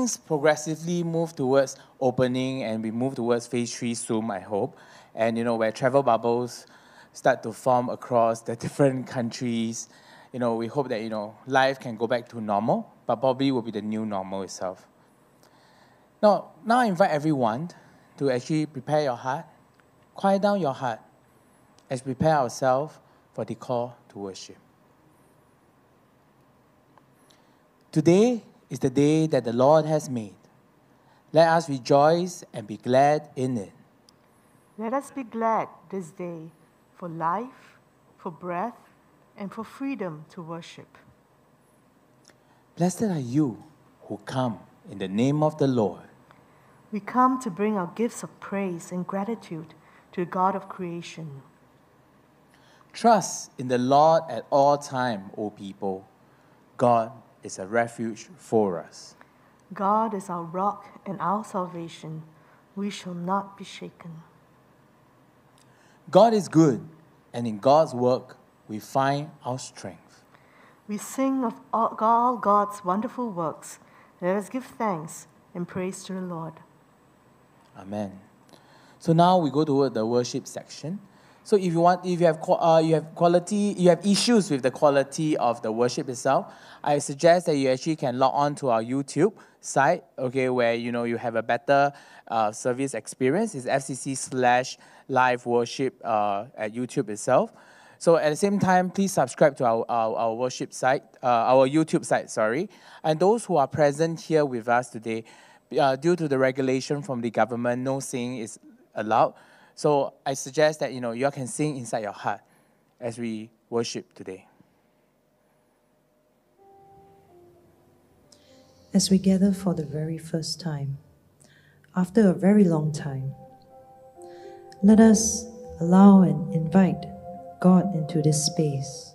things progressively move towards opening and we move towards phase 3 soon, I hope, and where travel bubbles start to form across the different countries, we hope that life can go back to normal, but probably will be the new normal itself. Now I invite everyone to actually prepare your heart, quiet down your heart as we prepare ourselves for the call to worship. Today is the day that the Lord has made. Let us rejoice and be glad in it. Let us be glad this day for life, for breath, and for freedom to worship. Blessed are you who come in the name of the Lord. We come to bring our gifts of praise and gratitude to the God of creation. Trust in the Lord at all time, O people. God is a refuge for us. God is our rock and our salvation. We shall not be shaken. God is good, and in God's work we find our strength. We sing of all God's wonderful works. Let us give thanks and praise to the Lord. Amen. So now we go toward the worship section. So if you have issues with the quality of the worship itself, I suggest that you actually can log on to our YouTube site, okay, where you have a better service experience. It's FCC/live worship at YouTube itself. So at the same time, please subscribe to our worship site, our YouTube site, sorry. And those who are present here with us today, due to the regulation from the government, no singing is allowed. So I suggest that, you can sing inside your heart as we worship today. As we gather for the very first time, after a very long time, let us allow and invite God into this space,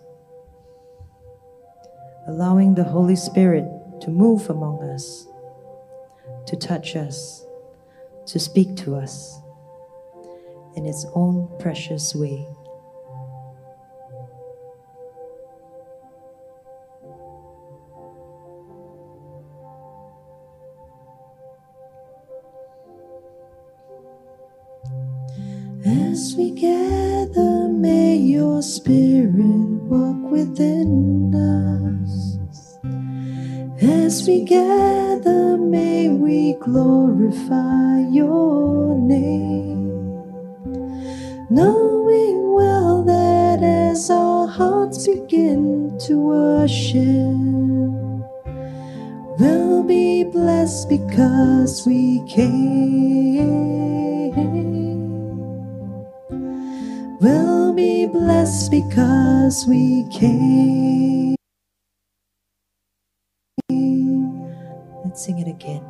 allowing the Holy Spirit to move among us, to touch us, to speak to us in its own precious way. As we gather, may your Spirit walk within us. As we gather, may we glorify your name, knowing well that as our hearts begin to worship, we'll be blessed because we came. We'll be blessed because we came. Let's sing it again.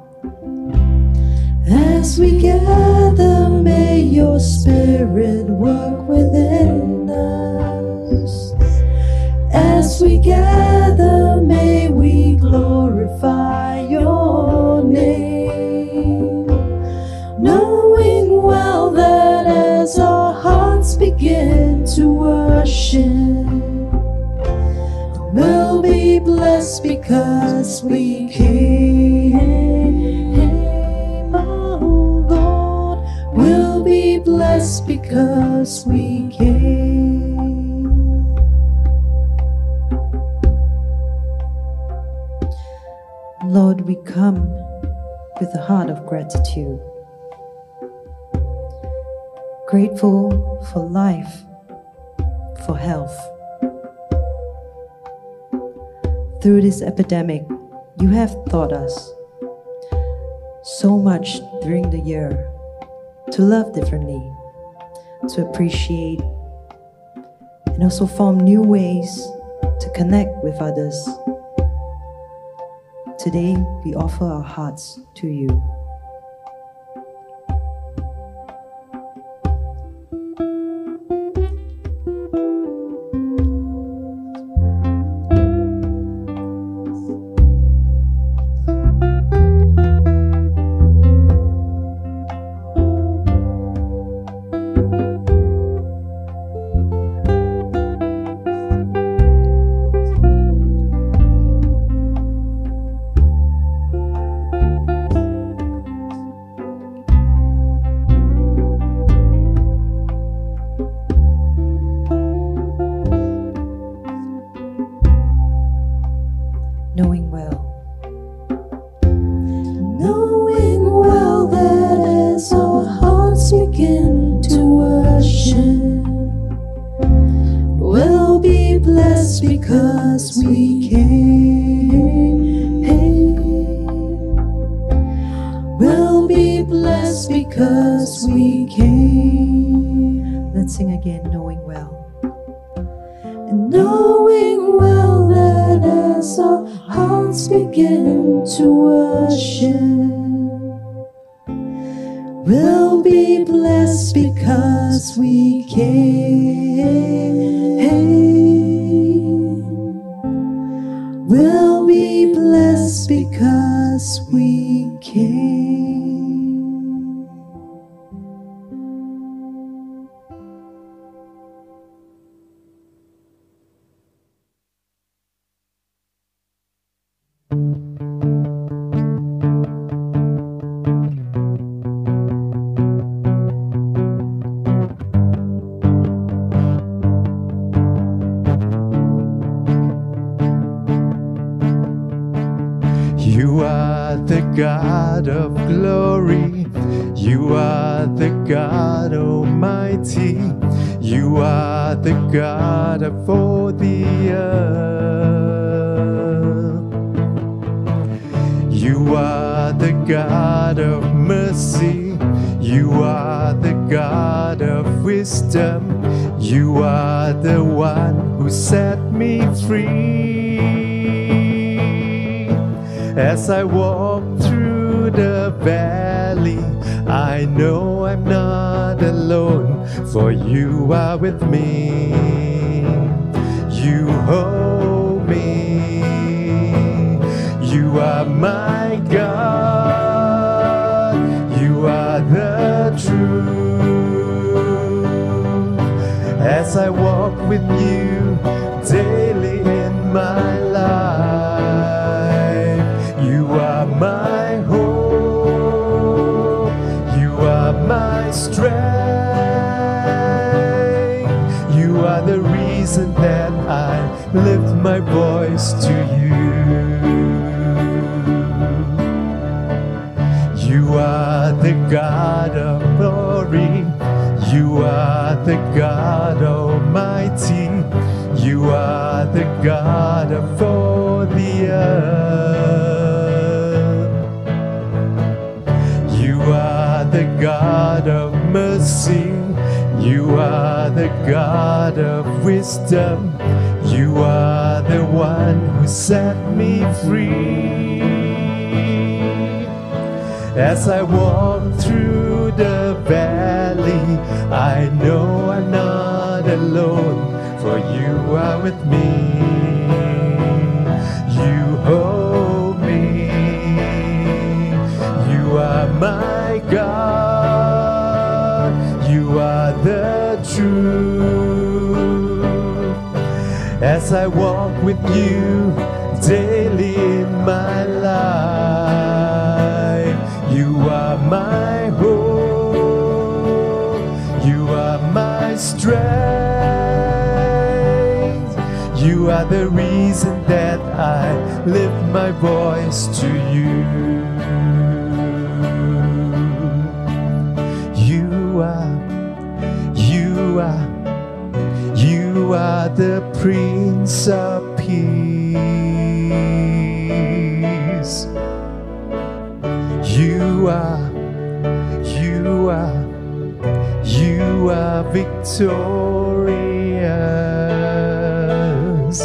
As we gather, may your Spirit work within us. As we gather, may we glorify your name, knowing well that as our hearts begin to worship, we'll be blessed because we came. Oh Lord, we'll be blessed because we came. Lord, we come with a heart of gratitude, grateful for life, for health. Through this epidemic, you have taught us so much during the year to love differently, to appreciate, and also form new ways to connect with others. Today, we offer our hearts to you. knowing well that as our hearts begin to worship, we'll be blessed because we came. We'll be blessed because we came. Let's sing again, knowing well. And knowing well that as our hearts begin to worship, we'll be blessed because we came. We'll be blessed because we came. You are the God of glory. You are the God Almighty. You are the God of all the earth. You are the God of mercy. You are the God of wisdom. You are the one who set me free. As I walk through the valley, I know I'm not alone, for you are with me. You hold me. You are my God. You are the truth. As I walk with you daily in my life, you are my hope. You are my strength. You are the reason that I lift my voice to you. You are the God of glory. You are the God Almighty. You are the God of all the earth. You are the God of mercy. You are the God of wisdom. You are the one who set me free. As I walk through the valley, I know I'm not alone, for you are with me. You hold me. You are my God. You are the truth. As I walk with you daily in my life, you are my hope. You are my strength. You are the reason that I lift my voice to you. You are the Prince of Peace. You are victorious.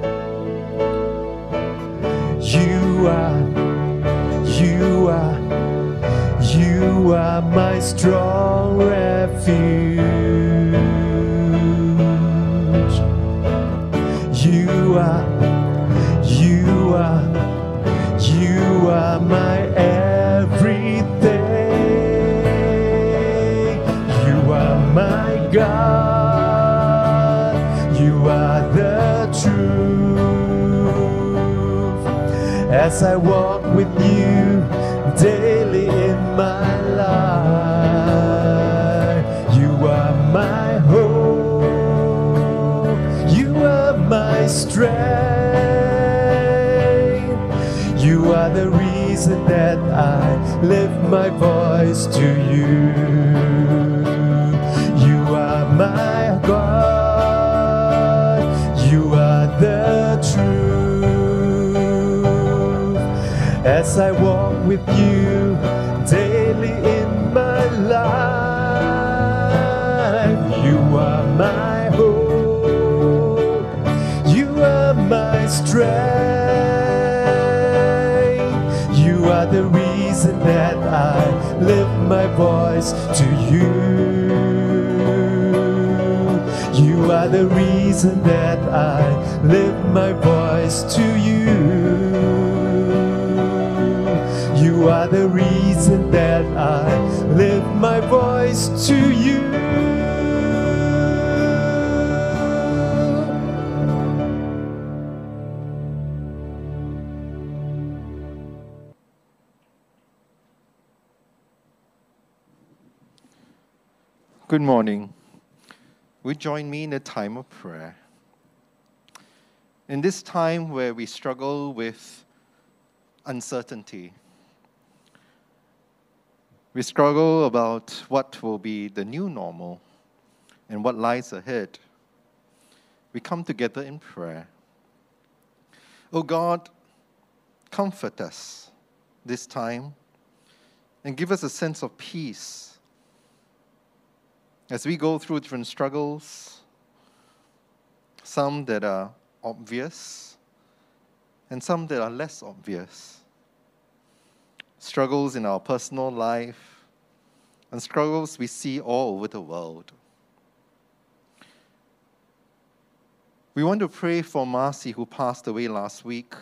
You are my strong refuge. You are my everything. You are my God. You are the truth. As I walk with you daily in my life, you are my hope. You are my strength. You are the reason reason that I lift my voice to you. You are my God, you are the truth. As I walk with you daily in my life, you are my hope, you are my strength. You are the reason that I lift my voice to you. You are the reason that I lift my voice to you. You are the reason that I lift my voice to you. Good morning. Would you join me in a time of prayer? In this time where we struggle with uncertainty, we struggle about what will be the new normal and what lies ahead, we come together in prayer. Oh God, comfort us this time and give us a sense of peace as we go through different struggles, some that are obvious and some that are less obvious. Struggles in our personal life and struggles we see all over the world. We want to pray for Marcy, who passed away last week.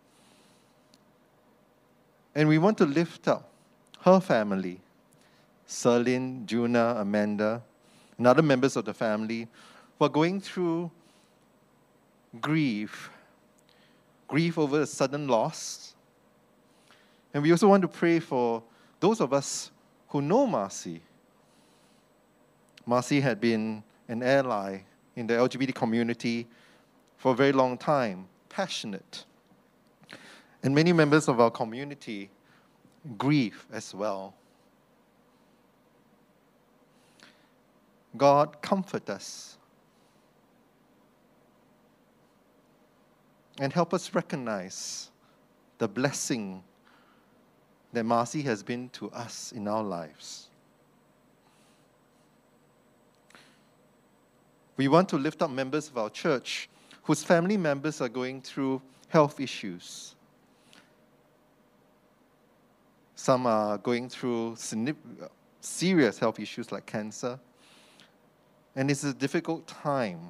And we want to lift up her family, Serlin, Juna, Amanda, and other members of the family who are going through grief over a sudden loss. And we also want to pray for those of us who know Marcy. Marcy had been an ally in the LGBT community for a very long time, passionate. And many members of our community grieve as well. God, comfort us and help us recognize the blessing that Marcy has been to us in our lives. We want to lift up members of our church whose family members are going through health issues. Some are going through serious health issues like cancer. And it's a difficult time.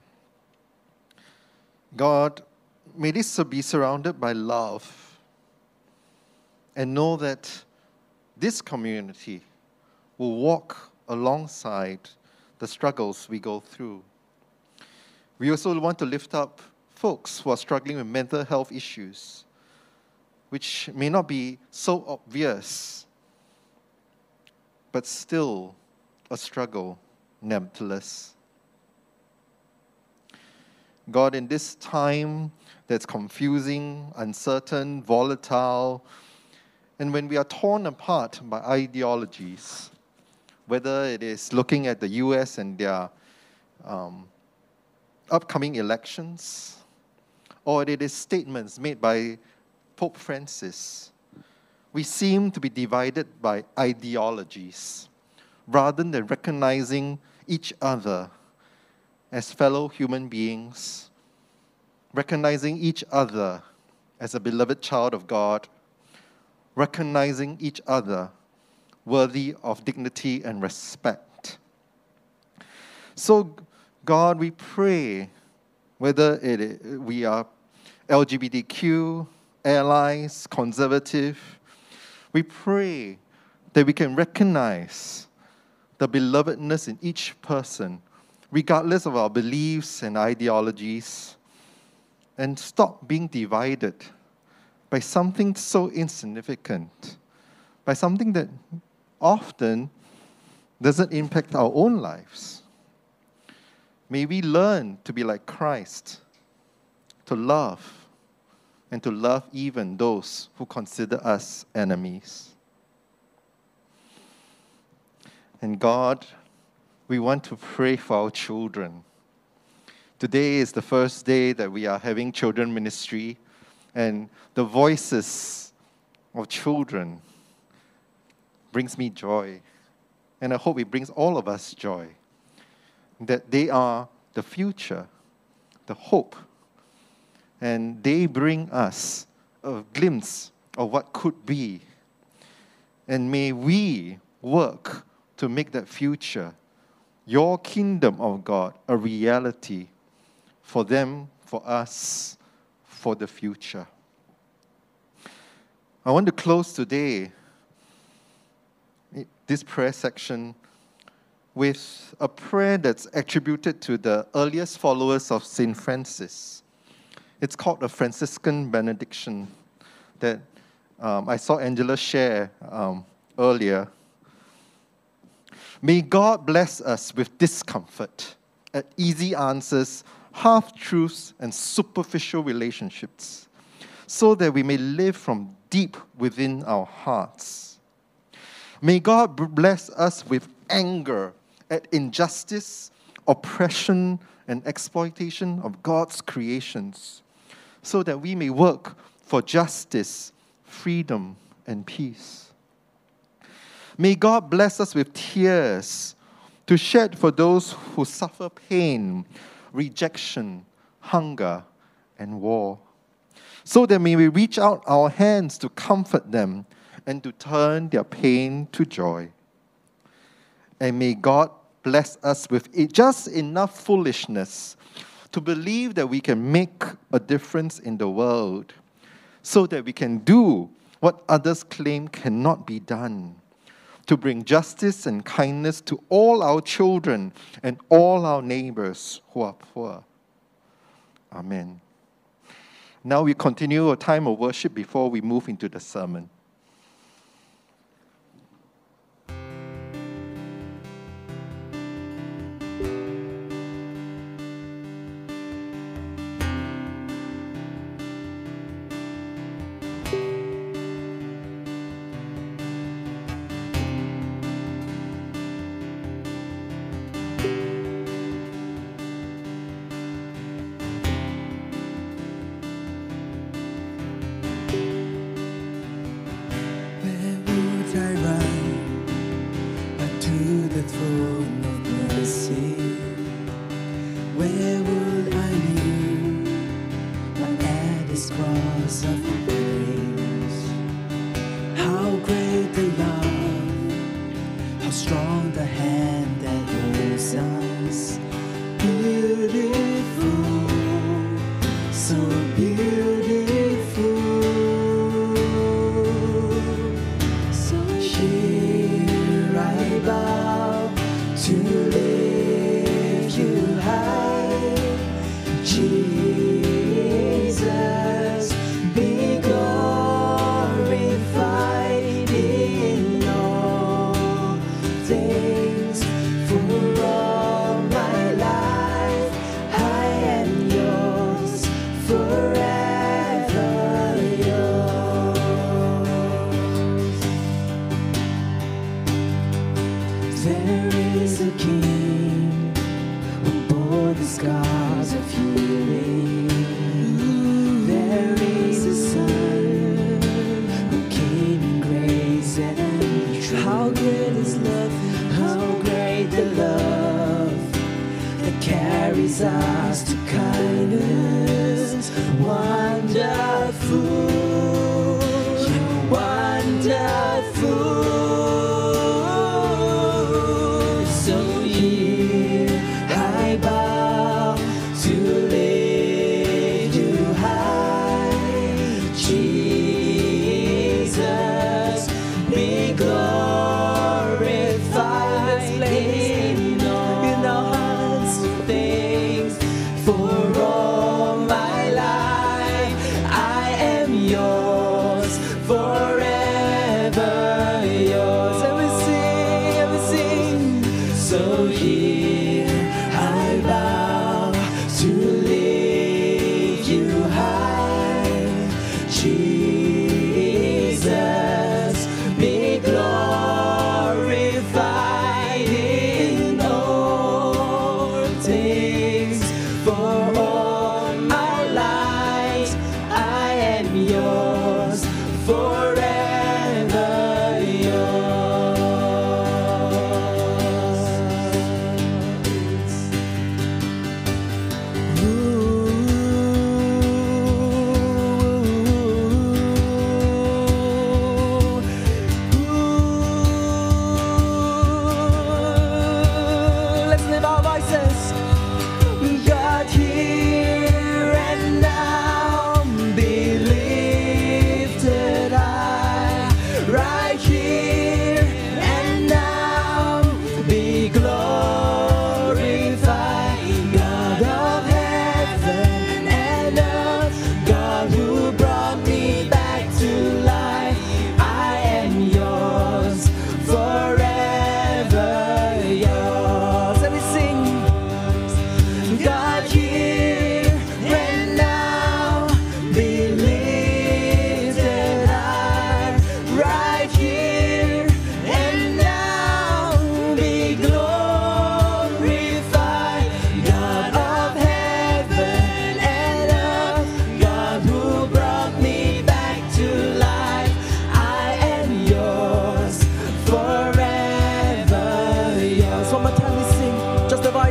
God, may this be surrounded by love and know that this community will walk alongside the struggles we go through. We also want to lift up folks who are struggling with mental health issues, which may not be so obvious, but still a struggle nevertheless. God, in this time that's confusing, uncertain, volatile, and when we are torn apart by ideologies, whether it is looking at the US and their upcoming elections, or it is statements made by Pope Francis, we seem to be divided by ideologies rather than recognizing each other as fellow human beings, recognizing each other as a beloved child of God, recognizing each other worthy of dignity and respect. So, God, we pray, whether we are LGBTQ, allies, conservative, we pray that we can recognize the belovedness in each person, regardless of our beliefs and ideologies, and stop being divided by something so insignificant, by something that often doesn't impact our own lives. May we learn to be like Christ, to love and to love even those who consider us enemies. And God, we want to pray for our children. Today is the first day that we are having children ministry, and the voices of children brings me joy. And I hope it brings all of us joy. That they are the future, the hope. And they bring us a glimpse of what could be. And may we work to make that future, your kingdom of God, a reality for them, for us, for the future. I want to close today this prayer section with a prayer that's attributed to the earliest followers of St. Francis. It's called a Franciscan benediction that I saw Angela share earlier. May God bless us with discomfort at easy answers, half-truths, and superficial relationships, so that we may live from deep within our hearts. May God bless us with anger at injustice, oppression, and exploitation of God's creations, so that we may work for justice, freedom, and peace. May God bless us with tears to shed for those who suffer pain, rejection, hunger, and war, so that may we reach out our hands to comfort them and to turn their pain to joy. And may God bless us with just enough foolishness to believe that we can make a difference in the world, so that we can do what others claim cannot be done, to bring justice and kindness to all our children and all our neighbors who are poor. Amen. Now we continue a time of worship before we move into the sermon.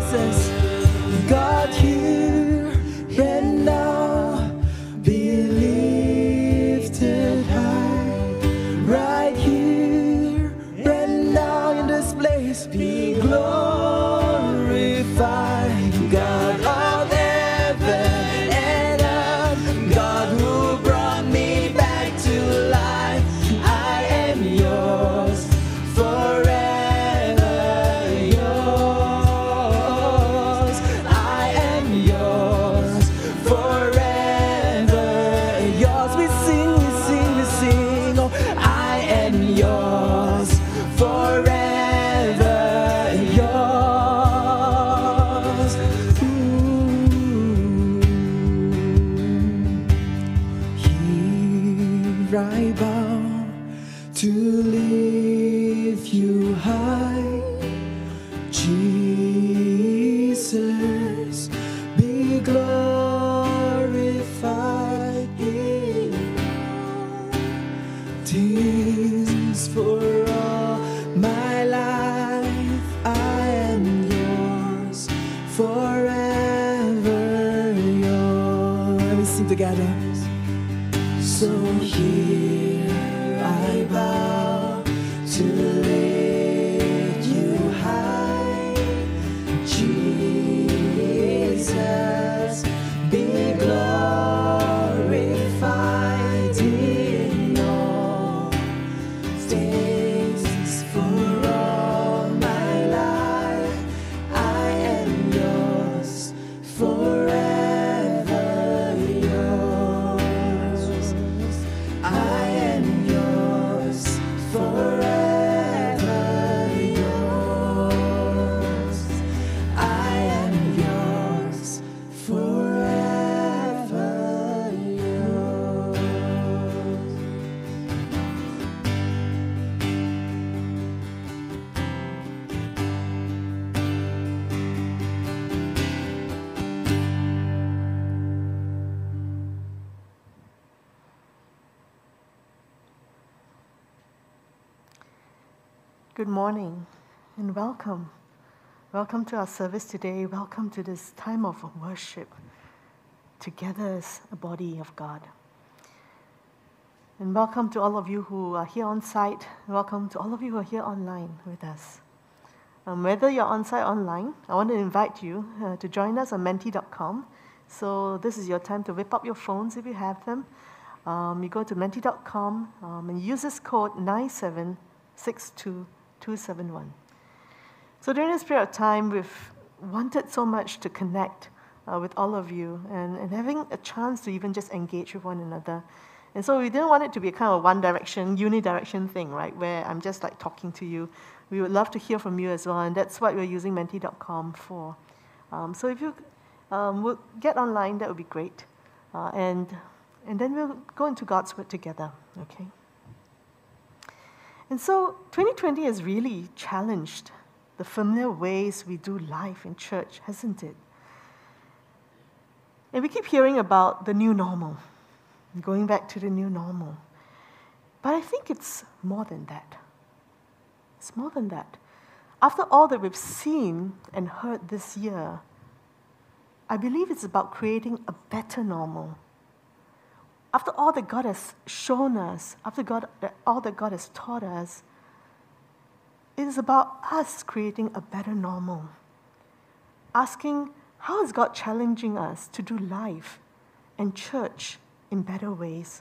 voices. God, here and now, be lifted high. Right here and now in this place, be glorified. God of heaven and earth, God who brought me back to life, I am yours forever, yours. I am yours forever, yours. We sing, we sing, we sing. Oh, I am yours forever, yours. Here I bow to lift you high, Jesus, be glorified in this for all my life. I am yours forever, yours. Let me sing together. So here I bow to lift you high, Jesus, be glorified in all things for all my life. I am yours forever, yours. I am yours forever, yours. I am yours forever, yours. Good morning and welcome. Welcome to our service today. Welcome to this time of worship together as a body of God. And welcome to all of you who are here on site. Welcome to all of you who are here online with us. Whether you're on site or online, I want to invite you to join us on menti.com. So this is your time to whip up your phones if you have them. You go to menti.com and use this code 9762271. So during this period of time, we've wanted so much to connect with all of you and having a chance to even just engage with one another. And so we didn't want it to be a kind of one direction, unidirection thing, right, where I'm just like talking to you. We would love to hear from you as well, and that's what we're using menti.com for. So if you would get online, that would be great. And then we'll go into God's Word together, okay? And so 2020 has really challenged the familiar ways we do life in church, hasn't it? And we keep hearing about the new normal, going back to the new normal. But I think it's more than that. It's more than that. After all that we've seen and heard this year, I believe it's about creating a better normal. After all that God has shown us, all that God has taught us, it is about us creating a better normal. Asking, how is God challenging us to do life and church in better ways?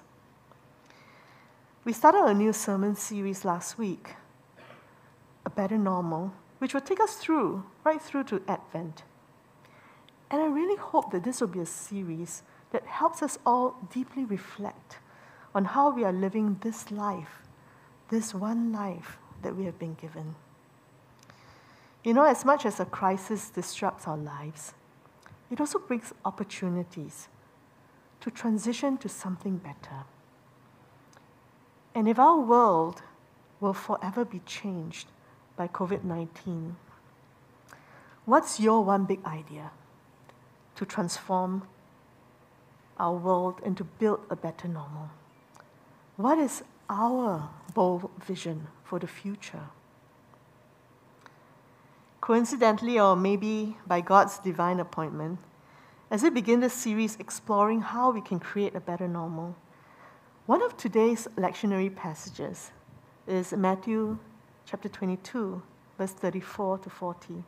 We started a new sermon series last week, A Better Normal, which will take us through, right through to Advent. And I really hope that this will be a series that helps us all deeply reflect on how we are living this life, this one life that we have been given. You know, as much as a crisis disrupts our lives, it also brings opportunities to transition to something better. And if our world will forever be changed by COVID-19, what's your one big idea to transform our world and to build a better normal? What is our bold vision for the future? Coincidentally, or maybe by God's divine appointment, as we begin this series exploring how we can create a better normal, one of today's lectionary passages is Matthew chapter 22, verse 34 to 40.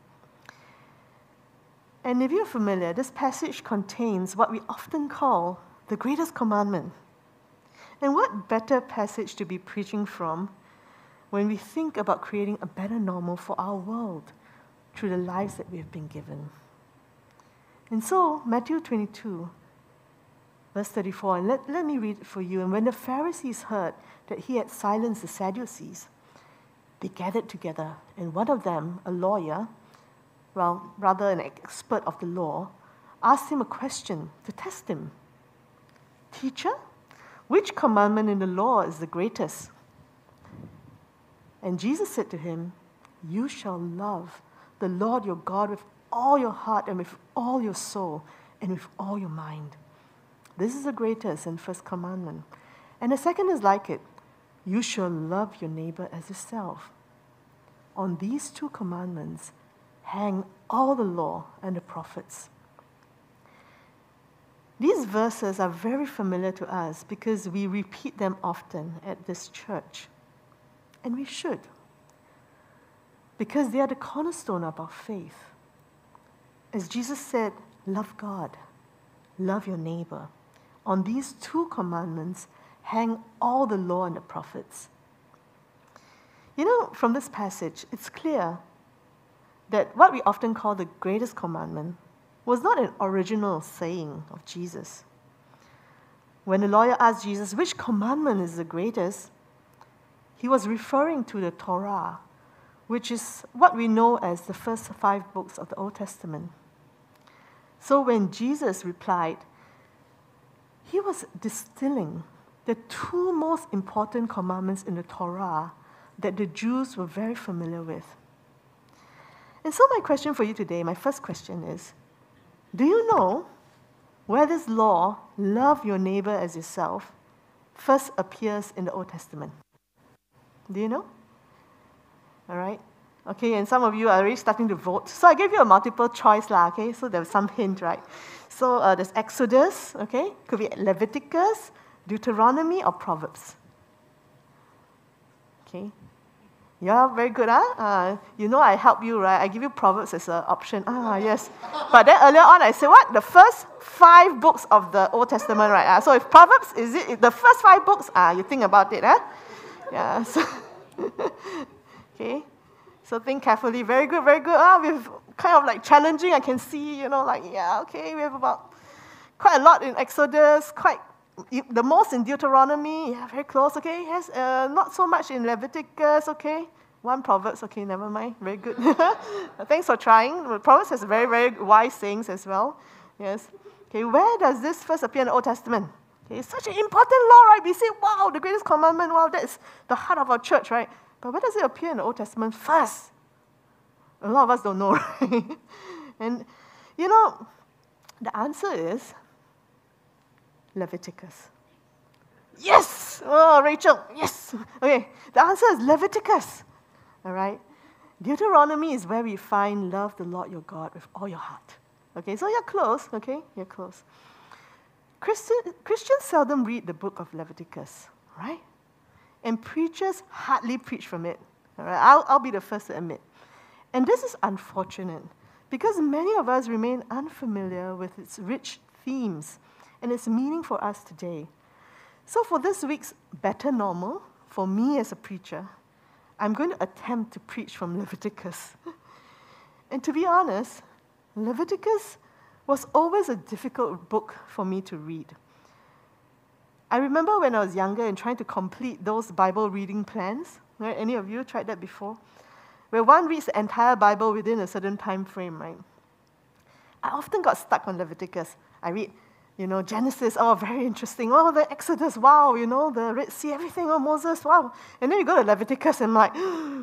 And if you're familiar, this passage contains what we often call the greatest commandment. And what better passage to be preaching from when we think about creating a better normal for our world through the lives that we have been given. And so, Matthew 22, verse 34, and let me read it for you. And when the Pharisees heard that he had silenced the Sadducees, they gathered together, and one of them, a lawyer, well, rather an expert of the law, asked him a question to test him. Teacher, which commandment in the law is the greatest? And Jesus said to him, you shall love the Lord your God with all your heart and with all your soul and with all your mind. This is the greatest and first commandment. And the second is like it. You shall love your neighbor as yourself. On these two commandments hang all the law and the prophets. These verses are very familiar to us because we repeat them often at this church. And we should, because they are the cornerstone of our faith. As Jesus said, love God, love your neighbor. On these two commandments hang all the law and the prophets. You know, from this passage, it's clear that what we often call the greatest commandment was not an original saying of Jesus. When the lawyer asked Jesus, which commandment is the greatest? He was referring to the Torah, which is what we know as the first 5 books of the Old Testament. So when Jesus replied, he was distilling the 2 most important commandments in the Torah that the Jews were very familiar with. And so my question for you today, my first question is, do you know where this law, love your neighbor as yourself, first appears in the Old Testament? Do you know? All right. Okay, and some of you are already starting to vote. So I gave you a multiple choice, okay? So there's some hint, right? So there's Exodus, okay? Could be Leviticus, Deuteronomy, or Proverbs. Okay. Yeah, very good, huh? You know I help you, right? I give you Proverbs as an option. Yes. But then earlier on I said, what? The first 5 books of the Old Testament, right? So if Proverbs, is it the first 5 books? You think about it, huh? Yeah. So okay. So think carefully. Very good, very good. We've kind of like challenging. I can see, we have about quite a lot in Exodus, the most in Deuteronomy, very close, okay. Yes, not so much in Leviticus, okay. 1 Proverbs, okay, never mind. Very good. Thanks for trying. Proverbs has very, very wise sayings as well. Yes. Okay, where does this first appear in the Old Testament? Okay, it's such an important law, right? We say, wow, the greatest commandment, wow, that's the heart of our church, right? But where does it appear in the Old Testament first? A lot of us don't know, right? And, the answer is Leviticus. Yes! Oh, Rachel, yes! Okay, the answer is Leviticus. All right? Deuteronomy is where we find love the Lord your God with all your heart. Okay, so you're close, okay? You're close. Christians seldom read the book of Leviticus, right? And preachers hardly preach from it. All right? I'll be the first to admit. And this is unfortunate because many of us remain unfamiliar with its rich themes and its meaning for us today. So for this week's Better Normal, for me as a preacher, I'm going to attempt to preach from Leviticus. And to be honest, Leviticus was always a difficult book for me to read. I remember when I was younger and trying to complete those Bible reading plans. Right? Any of you tried that before? Where one reads the entire Bible within a certain time frame, right? I often got stuck on Leviticus. I read, Genesis, oh, very interesting. Oh, the Exodus, wow, the Red Sea, everything, oh, Moses, wow. And then you go to Leviticus and I'm like,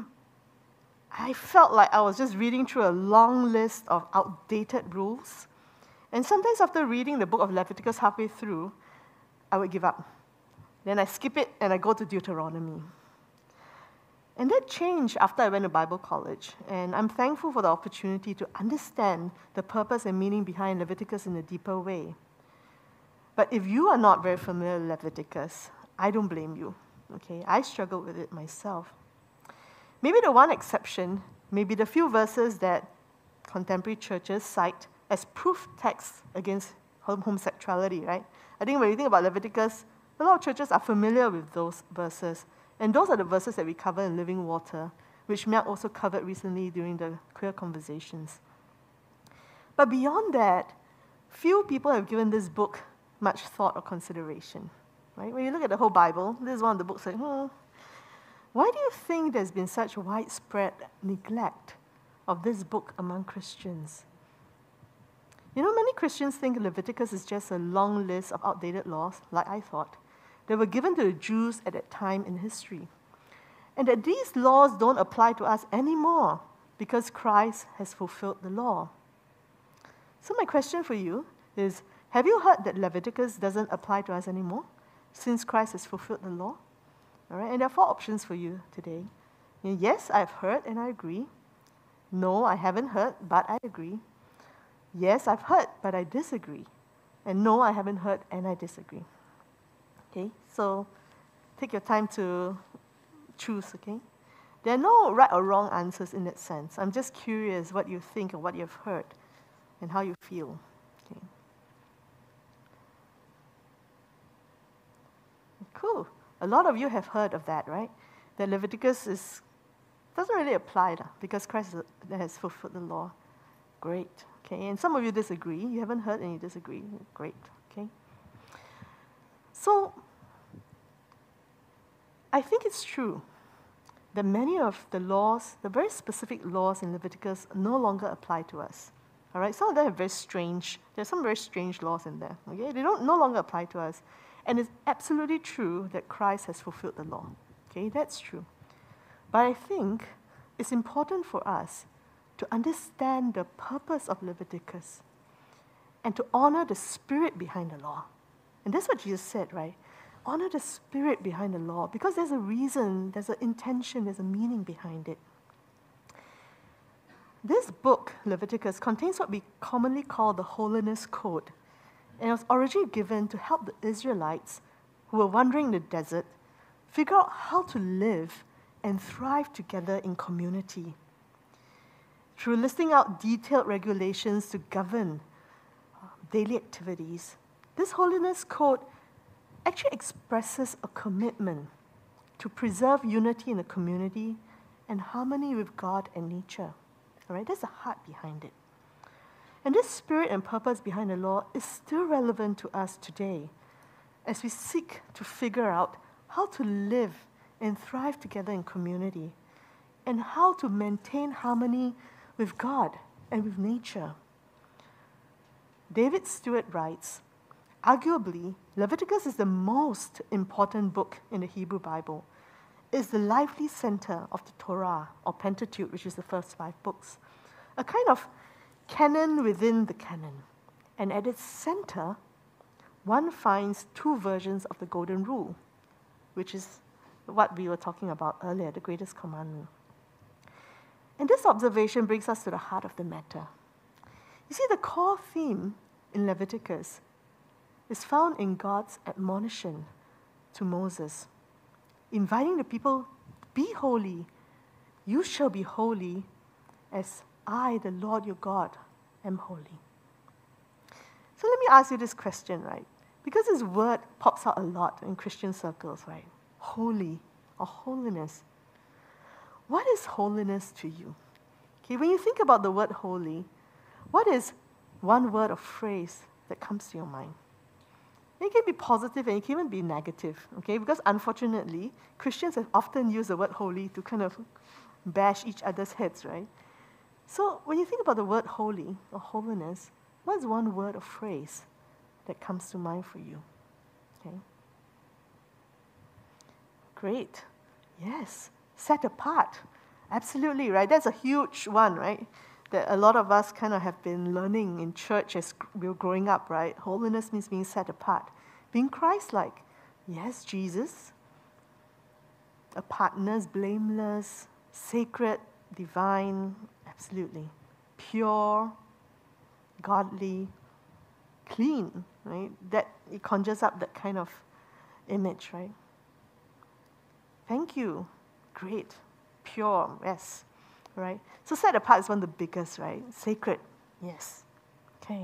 I felt like I was just reading through a long list of outdated rules. And sometimes after reading the book of Leviticus halfway through, I would give up. Then I skip it and I go to Deuteronomy. And that changed after I went to Bible college. And I'm thankful for the opportunity to understand the purpose and meaning behind Leviticus in a deeper way. But if you are not very familiar with Leviticus, I don't blame you. Okay, I struggled with it myself. Maybe the one exception may be the few verses that contemporary churches cite as proof texts against homosexuality, right? I think when you think about Leviticus, a lot of churches are familiar with those verses. And those are the verses that we cover in Living Water, which Mark also covered recently during the queer conversations. But beyond that, few people have given this book much thought or consideration. Right? When you look at the whole Bible, this is one of the books like, why do you think there's been such widespread neglect of this book among Christians? You know, many Christians think Leviticus is just a long list of outdated laws, like I thought, that were given to the Jews at that time in history. And that these laws don't apply to us anymore because Christ has fulfilled the law. So my question for you is, have you heard that Leviticus doesn't apply to us anymore since Christ has fulfilled the law? All right, and there are 4 options for you today. Yes, I've heard and I agree. No, I haven't heard, but I agree. Yes, I've heard, but I disagree. And no, I haven't heard and I disagree. Okay, so take your time to choose, okay? There are no right or wrong answers in that sense. I'm just curious what you think and what you've heard and how you feel. Okay. Cool. A lot of you have heard of that, right? That Leviticus doesn't really apply because Christ has fulfilled the law. Great. Okay, and some of you disagree. You haven't heard and you disagree. Great. Okay. So, I think it's true that many of the laws, the very specific laws in Leviticus, no longer apply to us. All right, some of them are there's some very strange laws in there. Okay, they no longer apply to us. And it's absolutely true that Christ has fulfilled the law. Okay, that's true. But I think it's important for us to understand the purpose of Leviticus and to honor the spirit behind the law. And that's what Jesus said, right? Honor the spirit behind the law because there's a reason, there's an intention, there's a meaning behind it. This book, Leviticus, contains what we commonly call the Holiness Code. And it was originally given to help the Israelites who were wandering in the desert figure out how to live and thrive together in community. Through listing out detailed regulations to govern daily activities, this Holiness Code actually expresses a commitment to preserve unity in the community and harmony with God and nature. All right, that's the heart behind it. And this spirit and purpose behind the law is still relevant to us today as we seek to figure out how to live and thrive together in community and how to maintain harmony with God and with nature. David Stewart writes, arguably, Leviticus is the most important book in the Hebrew Bible. It is the lively center of the Torah, or Pentateuch, which is the first 5 books, a kind of canon within the canon. And at its center, one finds 2 versions of the Golden Rule, which is what we were talking about earlier, the greatest commandment. And this observation brings us to the heart of the matter. You see, the core theme in Leviticus is found in God's admonition to Moses, inviting the people, be holy, you shall be holy as I, the Lord your God, am holy. So let me ask you this question, right? Because this word pops out a lot in Christian circles, right? Holy or holiness. What is holiness to you? Okay, when you think about the word holy, what is one word or phrase that comes to your mind? It can be positive and it can even be negative, okay? Because unfortunately, Christians have often used the word holy to kind of bash each other's heads, right? So when you think about the word holy or holiness, what's one word or phrase that comes to mind for you? Okay. Great. Yes. Set apart. Absolutely, right? That's a huge one, right? That a lot of us kind of have been learning in church as we were growing up, right? Holiness means being set apart. Being Christ-like. Yes, Jesus. apartness, blameless, sacred, divine, absolutely, pure, godly, clean, right? That it conjures up that kind of image, right? Thank you. Great. Pure, yes. Right? So set apart is one of the biggest, right? Sacred, yes. Okay.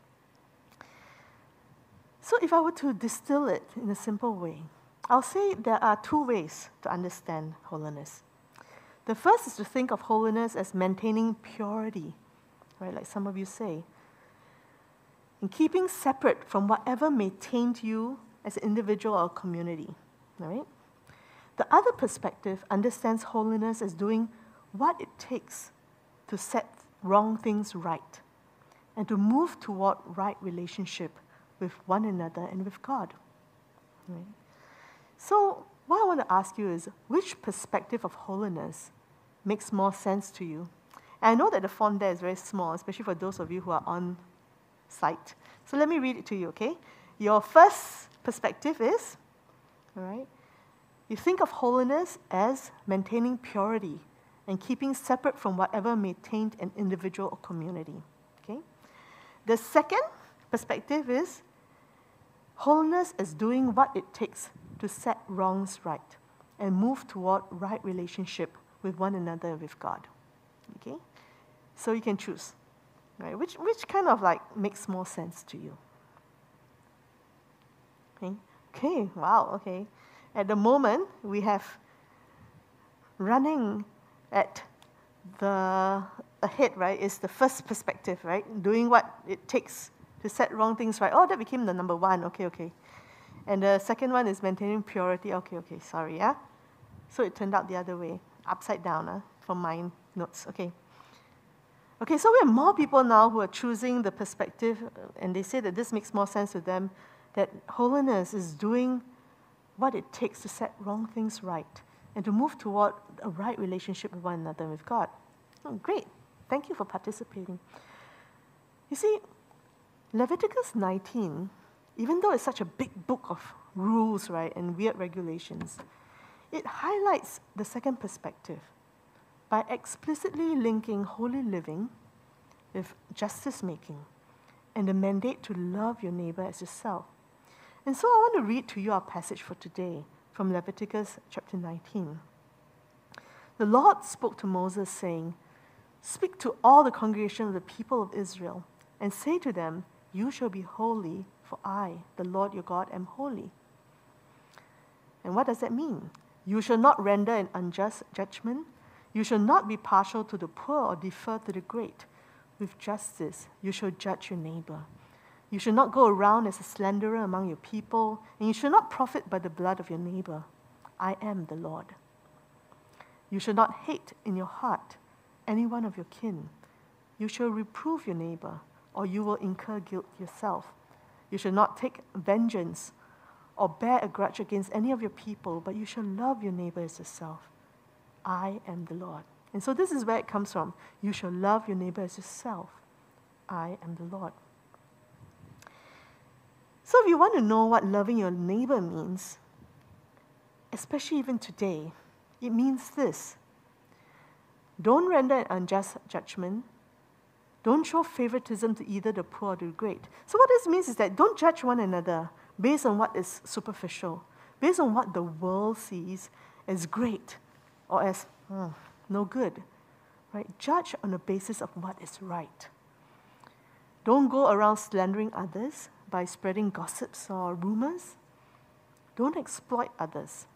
So if I were to distill it in a simple way, I'll say there are two ways to understand holiness. The first is to think of holiness as maintaining purity, right? Like some of you say. In keeping separate from whatever may taint you as an individual or community, right? The other perspective understands holiness as doing what it takes to set wrong things right and to move toward right relationship with one another and with God. Right? So what I want to ask you is, which perspective of holiness makes more sense to you? And I know that the font there is very small, especially for those of you who are on site. So let me read it to you, okay? Your first perspective is, all right, you think of holiness as maintaining purity and keeping separate from whatever may taint an individual or community, okay? The second perspective is holiness as doing what it takes to set wrongs right and move toward right relationship with one another and with God, okay? So you can choose, right? Which kind of like makes more sense to you? Okay, wow, okay. At the moment, we have running at the ahead, right, is the first perspective, right? Doing what it takes to set wrong things right. Oh, that became the number one. Okay. And the second one is maintaining purity. Okay, sorry, yeah? So it turned out the other way, upside down from my notes. Okay, so we have more people now who are choosing the perspective, and they say that this makes more sense to them, that holiness is doing what it takes to set wrong things right and to move toward a right relationship with one another and with God. Oh, great. Thank you for participating. You see, Leviticus 19, even though it's such a big book of rules, right, and weird regulations, it highlights the second perspective by explicitly linking holy living with justice making and the mandate to love your neighbor as yourself. And so I want to read to you our passage for today from Leviticus chapter 19. The Lord spoke to Moses, saying, "Speak to all the congregation of the people of Israel, and say to them, 'You shall be holy, for I, the Lord your God, am holy.'" And what does that mean? "You shall not render an unjust judgment. You shall not be partial to the poor or defer to the great. With justice you shall judge your neighbor. You shall not go around as a slanderer among your people, and you shall not profit by the blood of your neighbor. I am the Lord. You shall not hate in your heart any one of your kin. You shall reprove your neighbor, or you will incur guilt yourself. You shall not take vengeance or bear a grudge against any of your people, but you shall love your neighbor as yourself. I am the Lord." And so this is where it comes from. You shall love your neighbor as yourself. I am the Lord. So if you want to know what loving your neighbor means, especially even today, it means this. Don't render an unjust judgment. Don't show favoritism to either the poor or the great. So what this means is that don't judge one another based on what is superficial, based on what the world sees as great or as no good. Right? Judge on the basis of what is right. Don't go around slandering others by spreading gossips or rumors. Don't exploit others.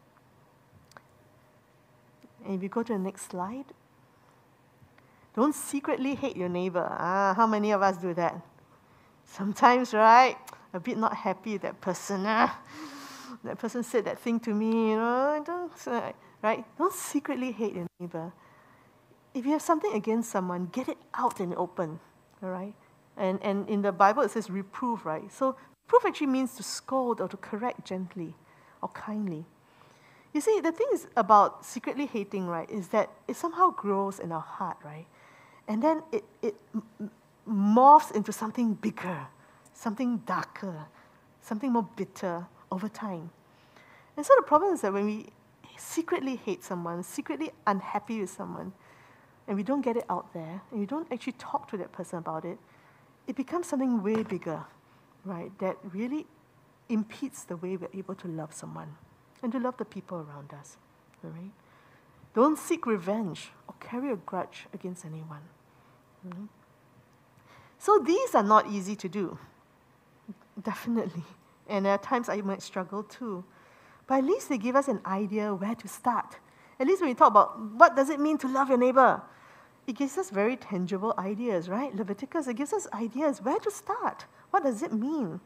And if you go to the next slide, don't secretly hate your neighbor. How many of us do that? Sometimes, right? A bit not happy with that person. That person said that thing to me, right? Don't secretly hate your neighbor. If you have something against someone, get it out in the open, all right? And in the Bible, it says reprove, right? So reprove actually means to scold or to correct gently or kindly. You see, the thing is about secretly hating, right, is that it somehow grows in our heart, right? And then it morphs into something bigger, something darker, something more bitter over time. And so the problem is that when we secretly hate someone, secretly unhappy with someone, and we don't get it out there, and we don't actually talk to that person about it, it becomes something way bigger, right? That really impedes the way we're able to love someone and to love the people around us, all right? Don't seek revenge or carry a grudge against anyone. all right? So these are not easy to do, definitely. And at times I might struggle too. But at least they give us an idea where to start. At least when we talk about what does it mean to love your neighbor, it gives us very tangible ideas, right? Leviticus, it gives us ideas where to start. What does it mean?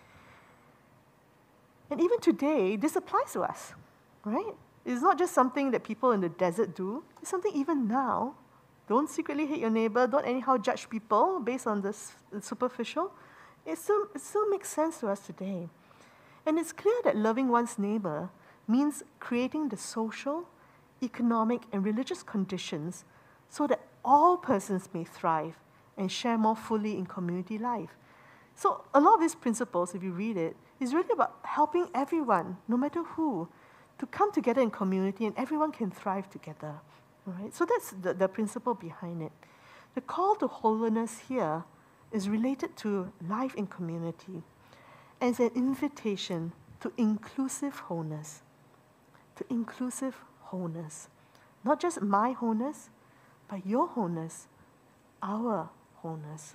And even today, this applies to us, right? It's not just something that people in the desert do. It's something even now. Don't secretly hate your neighbor. Don't anyhow judge people based on the superficial. It still makes sense to us today. And it's clear that loving one's neighbor means creating the social, economic, and religious conditions so that all persons may thrive and share more fully in community life. So a lot of these principles, if you read it, is really about helping everyone, no matter who, to come together in community and everyone can thrive together. All right? So that's the principle behind it. The call to holiness here is related to life in community and it's an invitation to inclusive wholeness. To inclusive wholeness. Not just my wholeness, but your wholeness, our wholeness.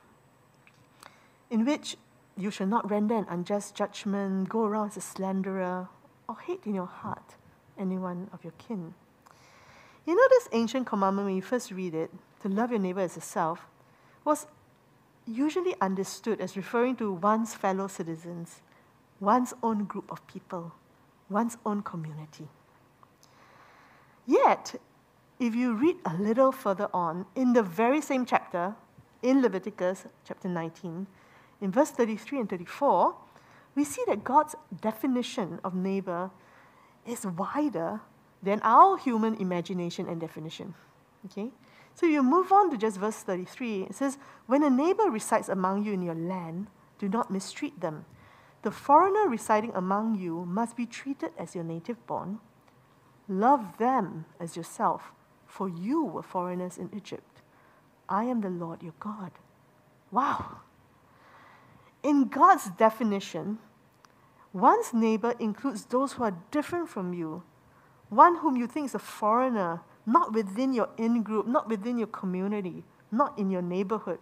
In which you shall not render an unjust judgment, go around as a slanderer, or hate in your heart anyone of your kin. You know, this ancient commandment, when you first read it, to love your neighbor as yourself, was usually understood as referring to one's fellow citizens, one's own group of people, one's own community. Yet, if you read a little further on, in the very same chapter, in Leviticus chapter 19, in verse 33 and 34, we see that God's definition of neighbor is wider than our human imagination and definition. Okay? So you move on to just verse 33. It says, when a neighbor resides among you in your land, do not mistreat them. The foreigner residing among you must be treated as your native born. Love them as yourself, for you were foreigners in Egypt. I am the Lord your God. Wow. In God's definition, one's neighbor includes those who are different from you, one whom you think is a foreigner, not within your in-group, not within your community, not in your neighborhood.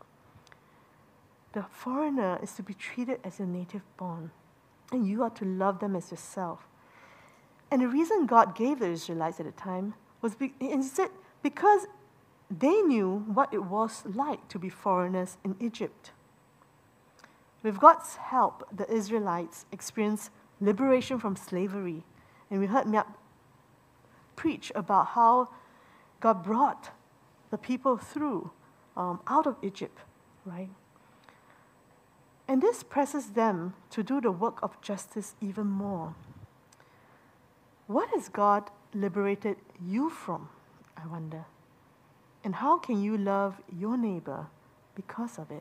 The foreigner is to be treated as your native born, and you are to love them as yourself. And the reason God gave the Israelites at the time was because they knew what it was like to be foreigners in Egypt. With God's help, the Israelites experienced liberation from slavery. And we heard Miap preach about how God brought the people through out of Egypt, right? And this presses them to do the work of justice even more. What has God liberated you from, I wonder? And how can you love your neighbor because of it?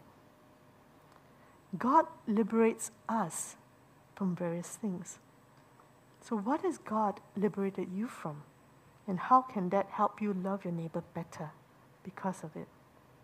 God liberates us from various things. So what has God liberated you from? And how can that help you love your neighbor better because of it?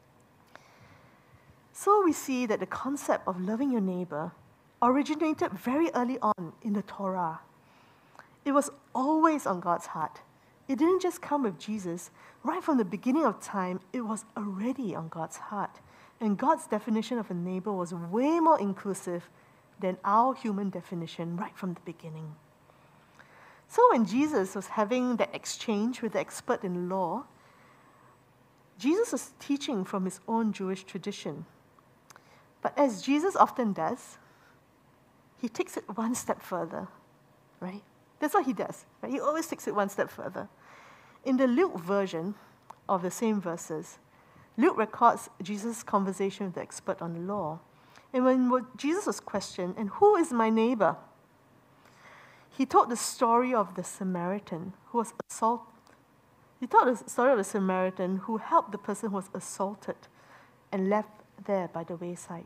So we see that the concept of loving your neighbor originated very early on in the Torah. It was always on God's heart. It didn't just come with Jesus. Right from the beginning of time, it was already on God's heart. And God's definition of a neighbor was way more inclusive than our human definition right from the beginning. So when Jesus was having that exchange with the expert in law, Jesus was teaching from his own Jewish tradition. But as Jesus often does, he takes it one step further, right? That's what he does, right? He always takes it one step further. In the Luke version of the same verses, Luke records Jesus' conversation with the expert on the law. And when Jesus was questioned, and who is my neighbor? He told the story of the Samaritan who was assaulted. He told the story of the Samaritan who helped the person who was assaulted and left there by the wayside.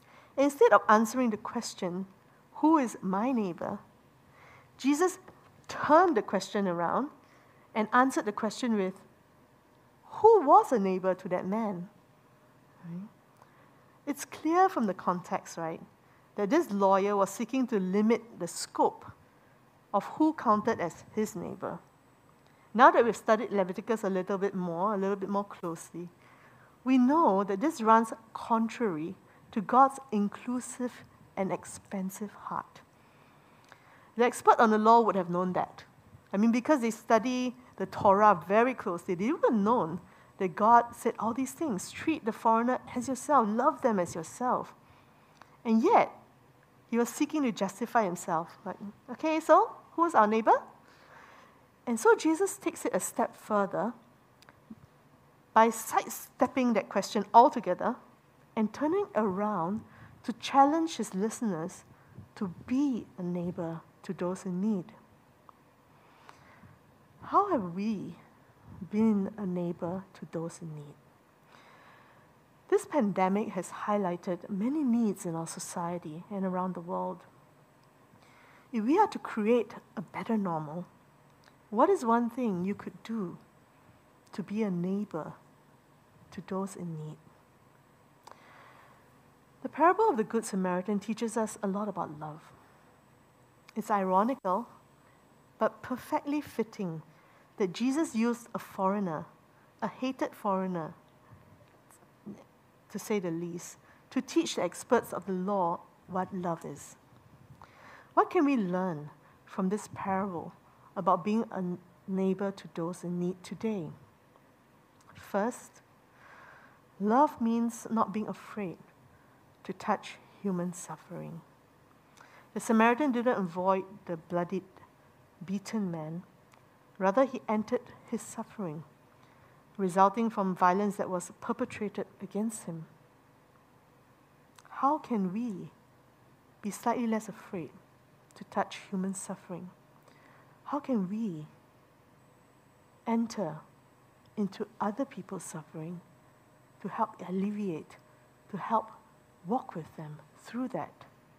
Instead of answering the question, who is my neighbor? Jesus turned the question around and answered the question with, who was a neighbor to that man? Right? It's clear from the context, right, that this lawyer was seeking to limit the scope of who counted as his neighbor. Now that we've studied Leviticus a little bit more closely, we know that this runs contrary to God's inclusive and expansive heart. The expert on the law would have known that. I mean, because they study the Torah very closely, they would have known that God said all these things. Treat the foreigner as yourself, love them as yourself. And yet, he was seeking to justify himself. Like, okay, so who's our neighbor? And so Jesus takes it a step further by sidestepping that question altogether and turning around to challenge his listeners to be a neighbor to those in need. How have we been a neighbor to those in need? This pandemic has highlighted many needs in our society and around the world. If we are to create a better normal, what is one thing you could do to be a neighbor to those in need? The parable of the Good Samaritan teaches us a lot about love. It's ironical, but perfectly fitting that Jesus used a foreigner, a hated foreigner, to say the least, to teach the experts of the law what love is. What can we learn from this parable about being a neighbor to those in need today? First, love means not being afraid to touch human suffering. The Samaritan didn't avoid the bloodied, beaten man. Rather, he entered his suffering, resulting from violence that was perpetrated against him. How can we be slightly less afraid to touch human suffering? How can we enter into other people's suffering to help alleviate, to help walk with them through that?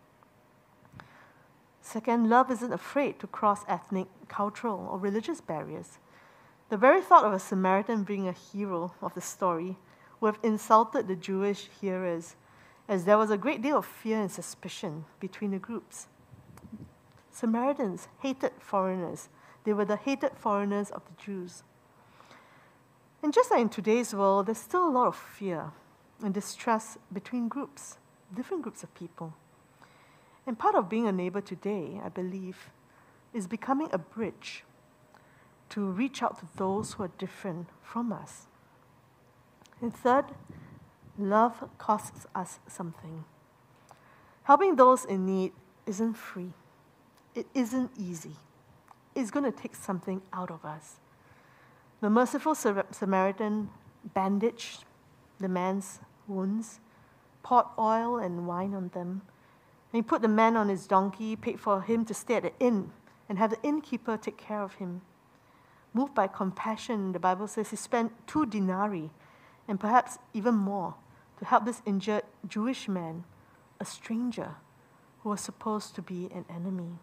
Second, love isn't afraid to cross ethnic, cultural, or religious barriers. The very thought of a Samaritan being a hero of the story would have insulted the Jewish hearers, as there was a great deal of fear and suspicion between the groups. Samaritans hated foreigners. They were the hated foreigners of the Jews. And just like in today's world, there's still a lot of fear and distrust between groups, different groups of people. And part of being a neighbor today, I believe, is becoming a bridge to reach out to those who are different from us. And third, love costs us something. Helping those in need isn't free. It isn't easy. It's going to take something out of us. The merciful Samaritan bandaged the man's wounds, poured oil and wine on them. And he put the man on his donkey, paid for him to stay at the inn, and have the innkeeper take care of him. Moved by compassion, the Bible says he spent 2 denarii, and perhaps even more, to help this injured Jewish man, a stranger, who was supposed to be an enemy.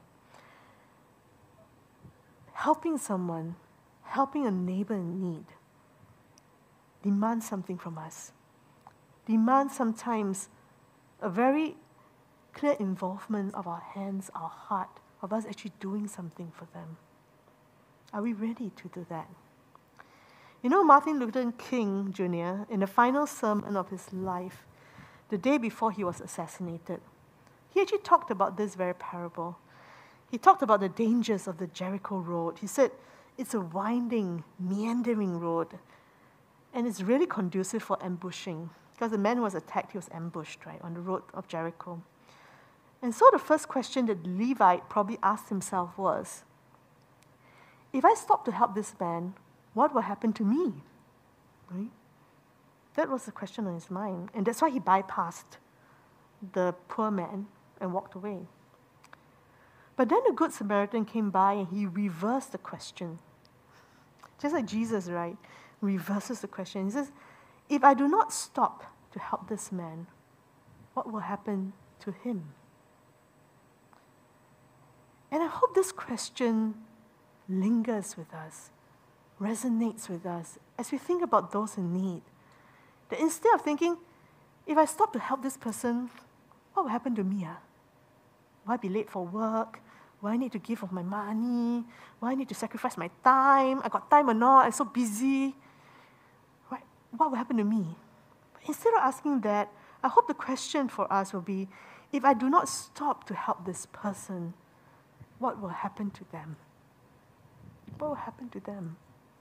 Helping someone, helping a neighbor in need, demands something from us. Demands sometimes a very clear involvement of our hands, our heart, of us actually doing something for them. Are we ready to do that? You know, Martin Luther King Jr., in the final sermon of his life, the day before he was assassinated, he actually talked about this very parable. He talked about the dangers of the Jericho road. He said, it's a winding, meandering road, and it's really conducive for ambushing, because the man who was attacked, he was ambushed, right, on the road of Jericho. And so the first question that the Levite probably asked himself was, if I stop to help this man, what will happen to me? Right? That was the question on his mind. And that's why he bypassed the poor man and walked away. But then the Good Samaritan came by and he reversed the question. Just like Jesus, right? Reverses the question. He says, if I do not stop to help this man, what will happen to him? And I hope this question lingers with us, resonates with us as we think about those in need. That instead of thinking, if I stop to help this person, what will happen to me? Will I be late for work? Will I need to give of my money? Will I need to sacrifice my time? I got time or not? I'm so busy. Right? What will happen to me? But instead of asking that, I hope the question for us will be, if I do not stop to help this person, what will happen to them? What will happen to them?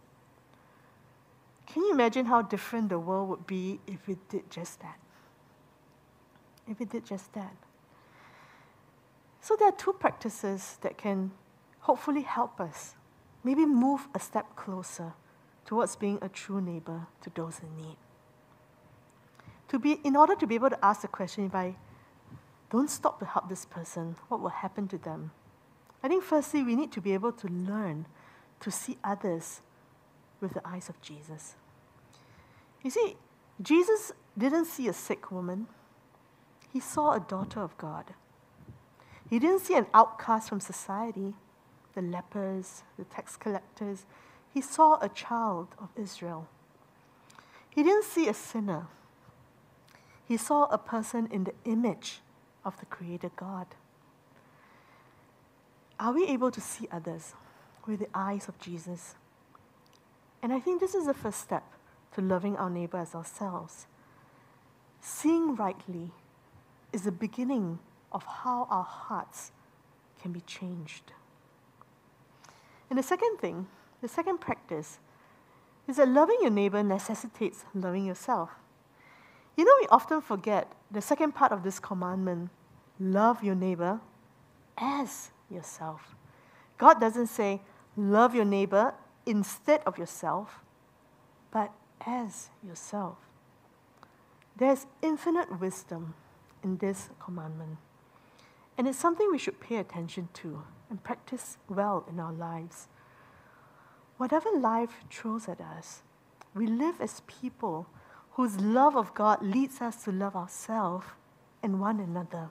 Can you imagine how different the world would be if we did just that? If we did just that. So there are two practices that can hopefully help us, maybe move a step closer towards being a true neighbor to those in need. In order to be able to ask the question, if I don't stop to help this person, what will happen to them? I think firstly, we need to be able to learn to see others with the eyes of Jesus. You see, Jesus didn't see a sick woman. He saw a daughter of God. He didn't see an outcast from society, the lepers, the tax collectors. He saw a child of Israel. He didn't see a sinner. He saw a person in the image of the Creator God. Are we able to see others with the eyes of Jesus? And I think this is the first step to loving our neighbor as ourselves. Seeing rightly is the beginning of how our hearts can be changed. And the second practice, is that loving your neighbor necessitates loving yourself. You know, we often forget the second part of this commandment, love your neighbor as yourself. God doesn't say, love your neighbor instead of yourself, but as yourself. There's infinite wisdom in this commandment. And it's something we should pay attention to and practice well in our lives. Whatever life throws at us, we live as people whose love of God leads us to love ourselves and one another.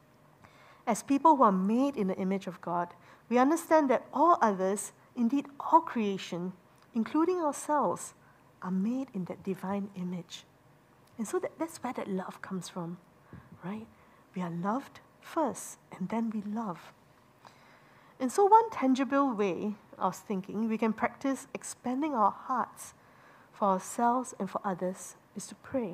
As people who are made in the image of God, we understand that all others, indeed all creation, including ourselves, are made in that divine image. And so that's where that love comes from, right? We are loved first, and then we love. And so one tangible way I was thinking we can practice expanding our hearts for ourselves and for others is to pray.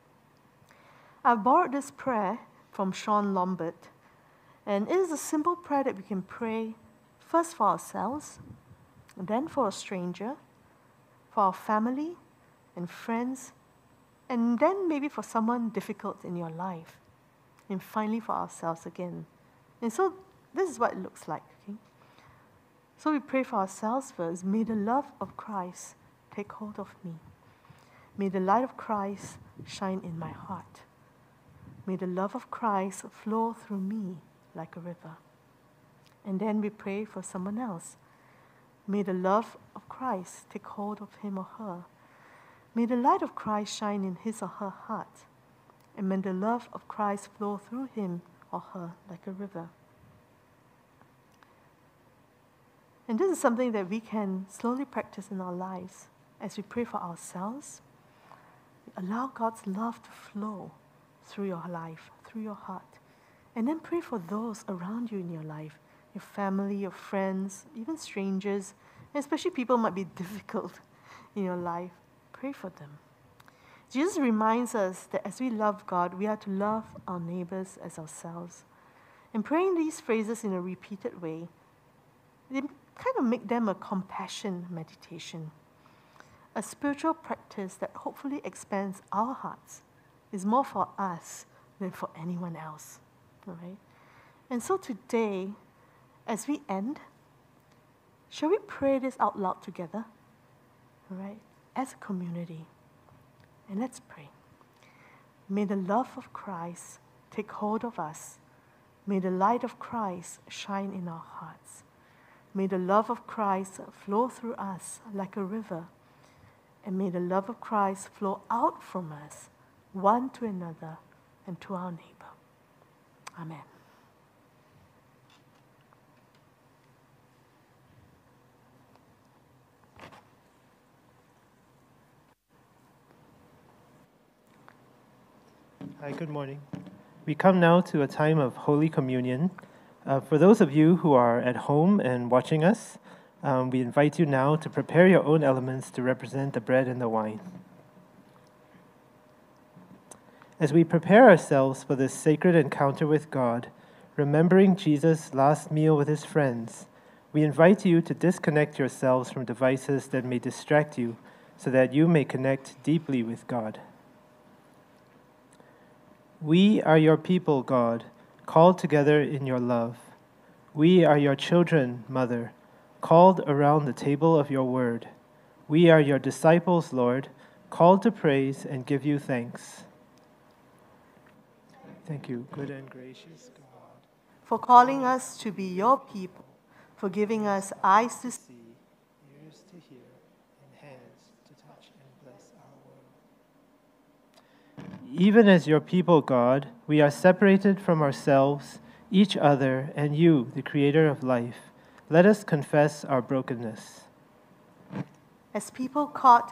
I've borrowed this prayer from Sean Lombard, and it is a simple prayer that we can pray first for ourselves, then for a stranger, for our family and friends, and then maybe for someone difficult in your life, and finally for ourselves again. And so this is what it looks like. Okay? So we pray for ourselves first. May the love of Christ take hold of me. May the light of Christ shine in my heart. May the love of Christ flow through me like a river. And then we pray for someone else. May the love of Christ take hold of him or her. May the light of Christ shine in his or her heart. And may the love of Christ flow through him or her like a river. And this is something that we can slowly practice in our lives as we pray for ourselves. Allow God's love to flow through your life, through your heart. And then pray for those around you in your life, your family, your friends, even strangers, and especially people who might be difficult in your life. Pray for them. Jesus reminds us that as we love God, we are to love our neighbors as ourselves. And praying these phrases in a repeated way, they kind of make them a compassion meditation, a spiritual practice that hopefully expands our hearts, is more for us than for anyone else. All right? And so today, as we end, shall we pray this out loud together? All right? As a community. And let's pray. May the love of Christ take hold of us. May the light of Christ shine in our hearts. May the love of Christ flow through us like a river. And may the love of Christ flow out from us, one to another and to our neighbor. Amen. Hi, good morning. We come now to a time of Holy Communion. For those of you who are at home and watching us, we invite you now to prepare your own elements to represent the bread and the wine. As we prepare ourselves for this sacred encounter with God, remembering Jesus' last meal with his friends, we invite you to disconnect yourselves from devices that may distract you so that you may connect deeply with God. We are your people, God, called together in your love. We are your children, Mother, called around the table of your word. We are your disciples, Lord, called to praise and give you thanks. Thank you, good and gracious God, for calling us to be your people, for giving us eyes to see, ears to hear, and hands to touch and bless our world. Even as your people, God, we are separated from ourselves, each other, and you, the creator of life. Let us confess our brokenness. as people caught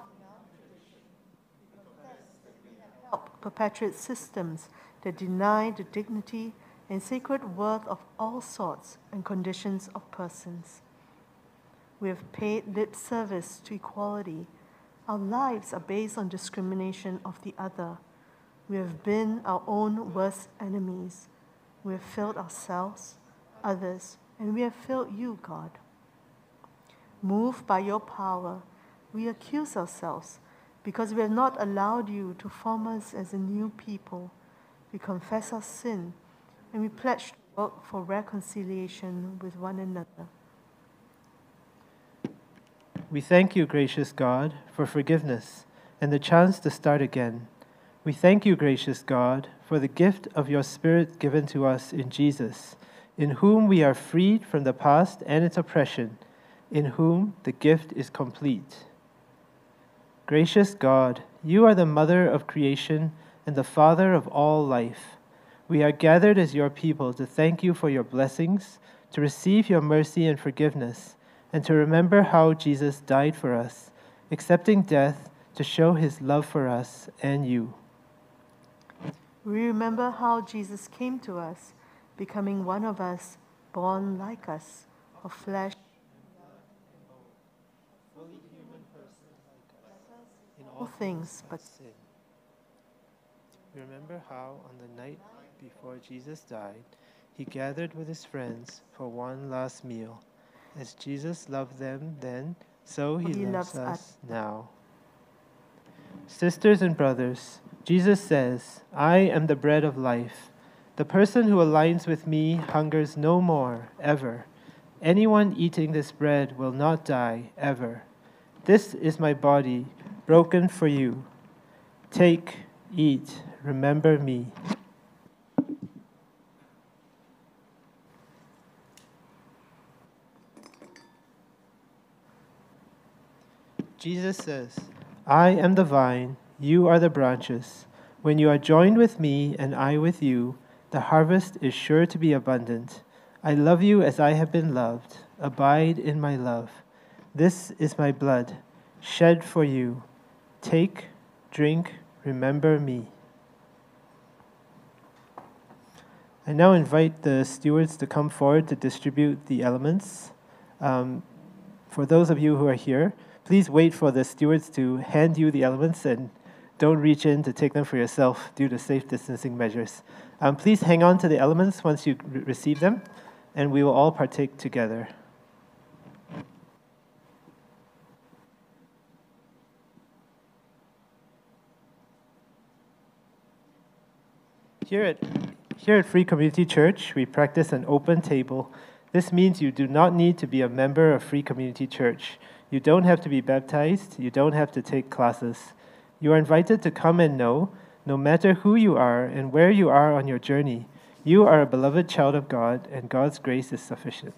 help perpetuate systems that deny the dignity and sacred worth of all sorts and conditions of persons. We have paid lip service to equality. Our lives are based on discrimination of the other. We have been our own worst enemies. We have failed ourselves, others, and we have failed you, God. Moved by your power, we accuse ourselves because we have not allowed you to form us as a new people. We confess our sin and we pledge to work for reconciliation with one another. We thank you, gracious God, for forgiveness and the chance to start again. We thank you, gracious God, for the gift of your Spirit given to us in Jesus, in whom we are freed from the past and its oppression, in whom the gift is complete. Gracious God, you are the mother of creation and the father of all life. We are gathered as your people to thank you for your blessings, to receive your mercy and forgiveness, and to remember how Jesus died for us, accepting death to show his love for us and you. We remember how Jesus came to us, becoming one of us, born like us, of flesh. In all things but sin. Remember how on the night before Jesus died, he gathered with his friends for one last meal. As Jesus loved them then, so he loves us now. Sisters and brothers, Jesus says, I am the bread of life. The person who aligns with me hungers no more, ever. Anyone eating this bread will not die, ever. This is my body, broken for you. Take, eat, remember me. Jesus says, I am the vine, you are the branches. When you are joined with me and I with you, the harvest is sure to be abundant. I love you as I have been loved. Abide in my love. This is my blood, shed for you. Take, drink, remember me. I now invite the stewards to come forward to distribute the elements. For those of you who are here, please wait for the stewards to hand you the elements and don't reach in to take them for yourself due to safe distancing measures. Please hang on to the elements once you receive them, and we will all partake together. Here at Free Community Church, we practice an open table. This means you do not need to be a member of Free Community Church. You don't have to be baptized. You don't have to take classes. You are invited to come and know, no matter who you are and where you are on your journey, you are a beloved child of God, and God's grace is sufficient.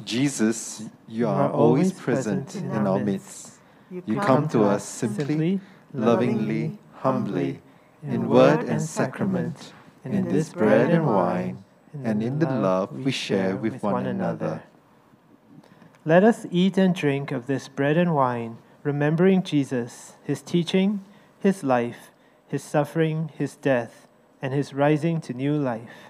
Jesus, you are always present in our midst. You come to us simply, lovingly, humbly, in word and sacrament, in this bread and wine, and in the love we share with one another. Let us eat and drink of this bread and wine, remembering Jesus, his teaching, his life, his suffering, his death, and his rising to new life.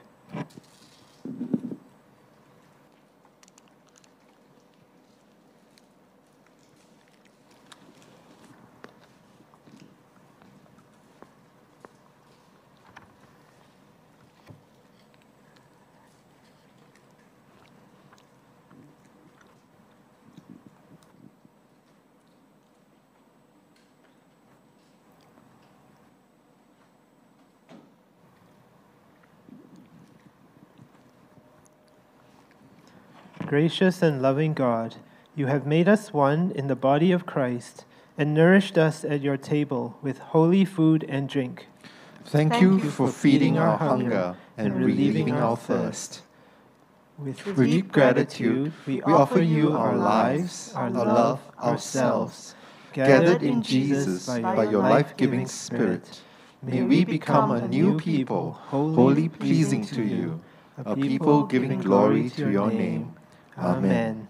Gracious and loving God, you have made us one in the body of Christ and nourished us at your table with holy food and drink. Thank you for feeding our hunger and relieving our thirst. With deep gratitude, we offer you our lives, our love, ourselves, gathered in Jesus by your life-giving Spirit. May we become a new people, wholly pleasing to you, a people giving glory to your name. Amen.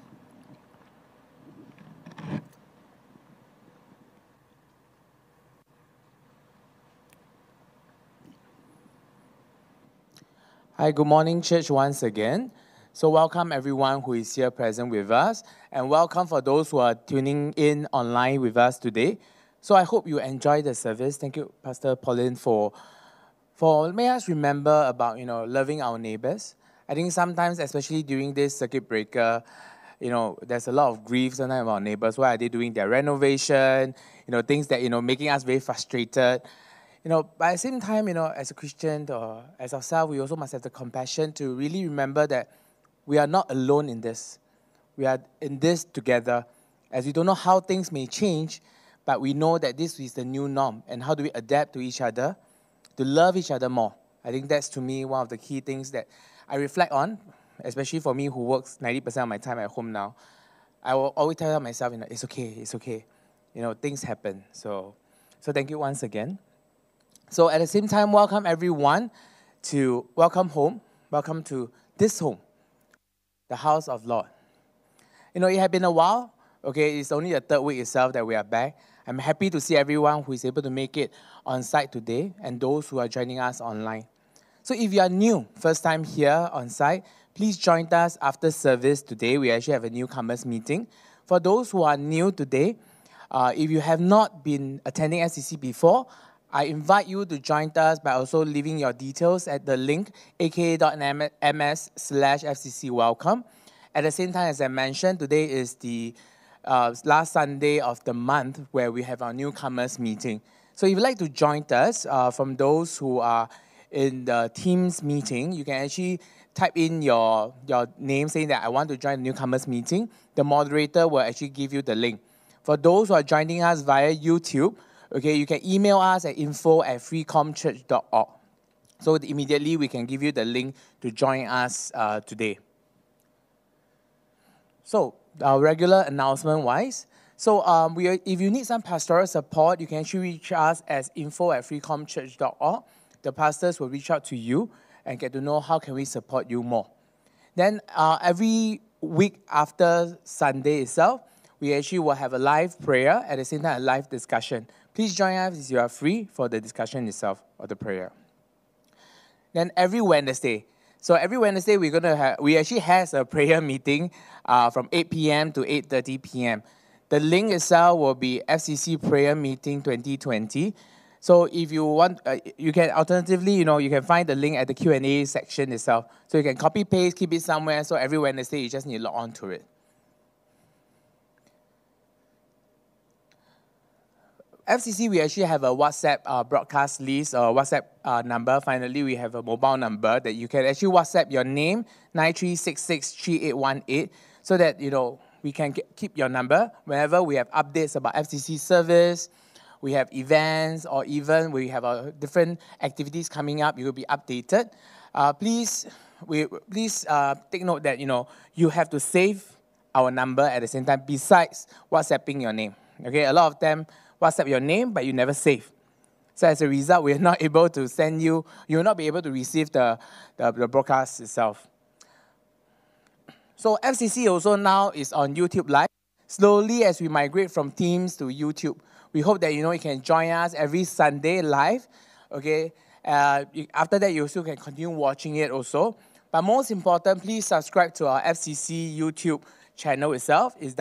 Hi, good morning, church, once again. So welcome everyone who is here present with us, and welcome for those who are tuning in online with us today. So I hope you enjoy the service. Thank you, Pastor Pauline, for making us remember about, loving our neighbors. I think sometimes, especially during this circuit breaker, there's a lot of grief sometimes about neighbors. What are they doing? Their renovation, things that, making us very frustrated. But at the same time, as a Christian or as ourselves, we also must have the compassion to really remember that we are not alone in this. We are in this together, as we don't know how things may change, but we know that this is the new norm. And how do we adapt to each other, to love each other more? I think that's, to me, one of the key things that I reflect on, especially for me who works 90% of my time at home now. I will always tell myself, it's okay. Things happen. So thank you once again. So at the same time, welcome everyone to welcome home. Welcome to this home, the house of Lord. It had been a while. Okay, it's only the third week itself that we are back. I'm happy to see everyone who is able to make it on site today and those who are joining us online. So if you are new, first time here on site, please join us after service today. We actually have a newcomers meeting. For those who are new today, if you have not been attending FCC before, I invite you to join us by also leaving your details at the link aka.ms/FCC welcome. At the same time, as I mentioned, today is the last Sunday of the month where we have our newcomers meeting. So if you'd like to join us, from those who are in the Teams meeting, you can actually type in your name saying that I want to join the newcomers meeting. The moderator will actually give you the link. For those who are joining us via YouTube, okay, you can email us at info@freecomchurch.org. So immediately we can give you the link to join us today. So our regular announcement-wise, if you need some pastoral support, you can actually reach us at info@freecomchurch.org. The pastors will reach out to you and get to know how can we support you more. Then every week after Sunday itself, we actually will have a live prayer, at the same time a live discussion. Please join us if you are free for the discussion itself or the prayer. Then every Wednesday, we actually have a prayer meeting from 8 p.m. to 8:30 p.m. The link itself will be FCC Prayer Meeting 2020. So if you want, you can alternatively, you can find the link at the Q&A section itself. So you can copy paste, keep it somewhere. So every Wednesday, you just need to log on to it. FCC, we actually have a WhatsApp broadcast list or WhatsApp number. Finally, we have a mobile number that you can actually WhatsApp your name, 93663818, so that, we can keep your number whenever we have updates about FCC service, we have events, or even we have different activities coming up, you will be updated. Please take note that, you have to save our number at the same time besides WhatsApping your name. Okay, a lot of them WhatsApp your name, but you never save. So as a result, we're not able to send you, you will not be able to receive the broadcast itself. So FCC also now is on YouTube Live. Slowly as we migrate from Teams to YouTube, we hope that you can join us every Sunday live. Okay, after that you still can continue watching it also. But most important, please subscribe to our FCC YouTube channel itself. It's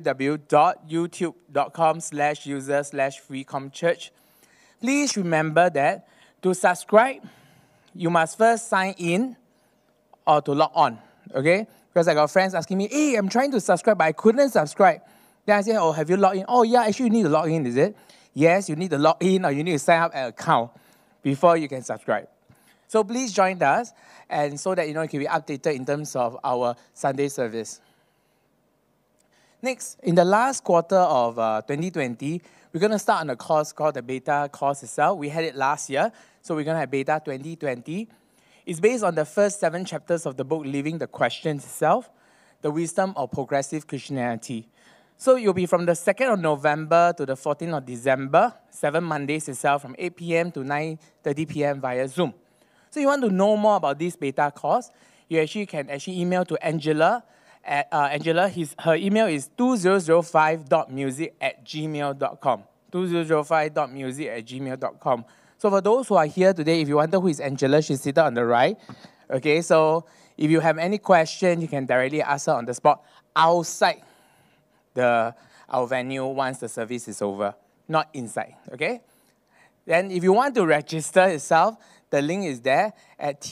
www.youtube.com/user/freecomchurch. Please remember that to subscribe, you must first sign in or to log on, okay? Because I got friends asking me, hey, I'm trying to subscribe, but I couldn't subscribe. Then I say, oh, have you logged in? Oh, yeah, actually you need to log in, is it? Yes, you need to log in or you need to sign up an account before you can subscribe. So please join us, and so that you can be updated in terms of our Sunday service. Next, in the last quarter of 2020, we're going to start on a course called the Beta course itself. We had it last year, so we're going to have Beta 2020. It's based on the first 7 chapters of the book, Living the Questions itself, The Wisdom of Progressive Christianity. So you'll be from the 2nd of November to the 14th of December, 7 Mondays itself, from 8 p.m. to 9:30 p.m. via Zoom. So you want to know more about this Beta course, you can email to Angela. Her email is 2005.music@gmail.com. 2005.music@gmail.com. So for those who are here today, if you wonder who is Angela, she's seated on the right. Okay, so if you have any question, you can directly ask her on the spot outside our venue once the service is over, not inside, okay? Then if you want to register itself, the link is there at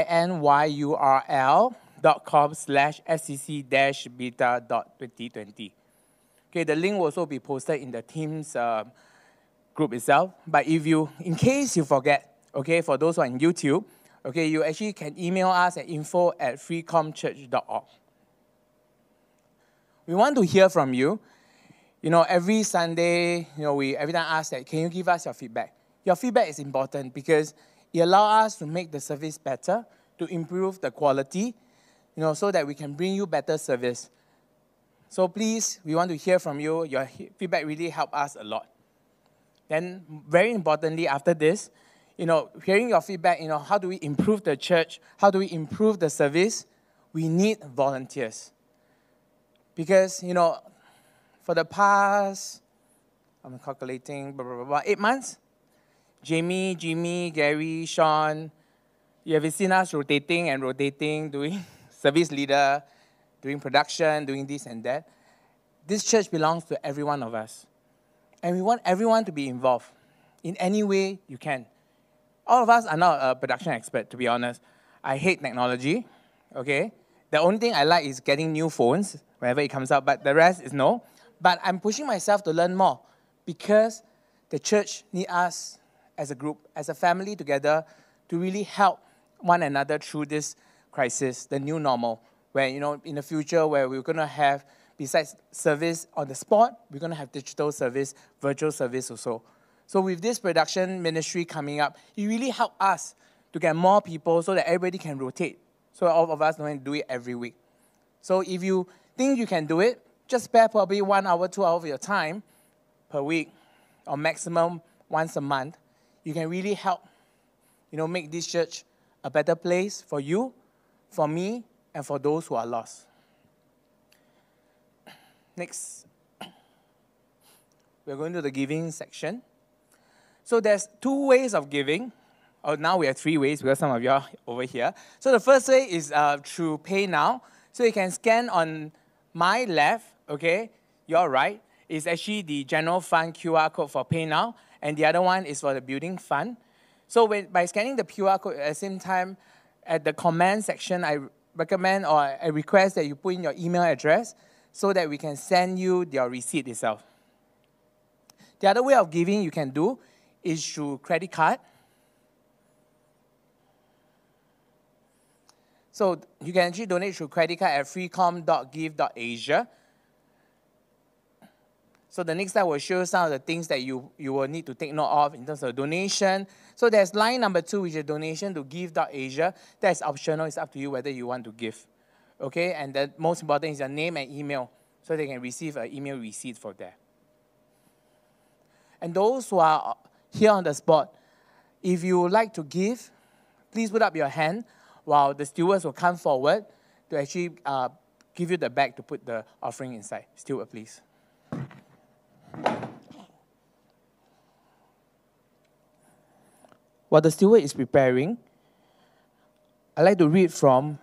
tinyurl.com/scc-beta.2020. Okay, the link will also be posted in the Teams group itself. But in case you forget, okay, for those who are on YouTube, okay, you actually can email us at info@freecomchurch.org. We want to hear from you. Every Sunday, we every time ask that, can you give us your feedback? Your feedback is important because it allows us to make the service better, to improve the quality, so that we can bring you better service. So please, we want to hear from you. Your feedback really helps us a lot. Then, very importantly, after this, hearing your feedback, how do we improve the church? How do we improve the service? We need volunteers. Because, for the past, I'm calculating, 8 months, Jamie, Jimmy, Gary, Sean, you have seen us rotating, doing service leader, doing production, doing this and that. This church belongs to every one of us. And we want everyone to be involved in any way you can. All of us are not a production expert, to be honest. I hate technology, okay? The only thing I like is getting new phones whenever it comes out, but the rest is no. But I'm pushing myself to learn more because the church needs us as a group, as a family together, to really help one another through this crisis, the new normal, where, in the future, where we're going to have, besides service on the spot, we're going to have digital service, virtual service also. So with this production ministry coming up, it really helped us to get more people so that everybody can rotate. So all of us don't have to do it every week. So if you think you can do it, just spare probably 1 hour, 2 hours of your time per week, or maximum once a month. You can really help, make this church a better place for you, for me, and for those who are lost. Next, we're going to the giving section. So there's 2 ways of giving. Oh, now we have 3 ways because some of you are over here. So the first way is through PayNow. So you can scan on my left, okay, your right, is actually the general fund QR code for PayNow, and the other one is for the building fund. So by scanning the QR code at the same time, at the comment section, I recommend or I request that you put in your email address so that we can send you your receipt itself. The other way of giving you can do is through credit card. So you can actually donate through credit card at freecom.give.asia. So the next slide will show some of the things that you will need to take note of in terms of donation. So there's line number 2, which is donation to give.asia. That's optional. It's up to you whether you want to give. Okay, and the most important is your name and email. so they can receive an email receipt for that. And those who are here on the spot, if you would like to give, please put up your hand while the stewards will come forward to actually give you the bag to put the offering inside. Steward, please. While the steward is preparing, I'd like to read from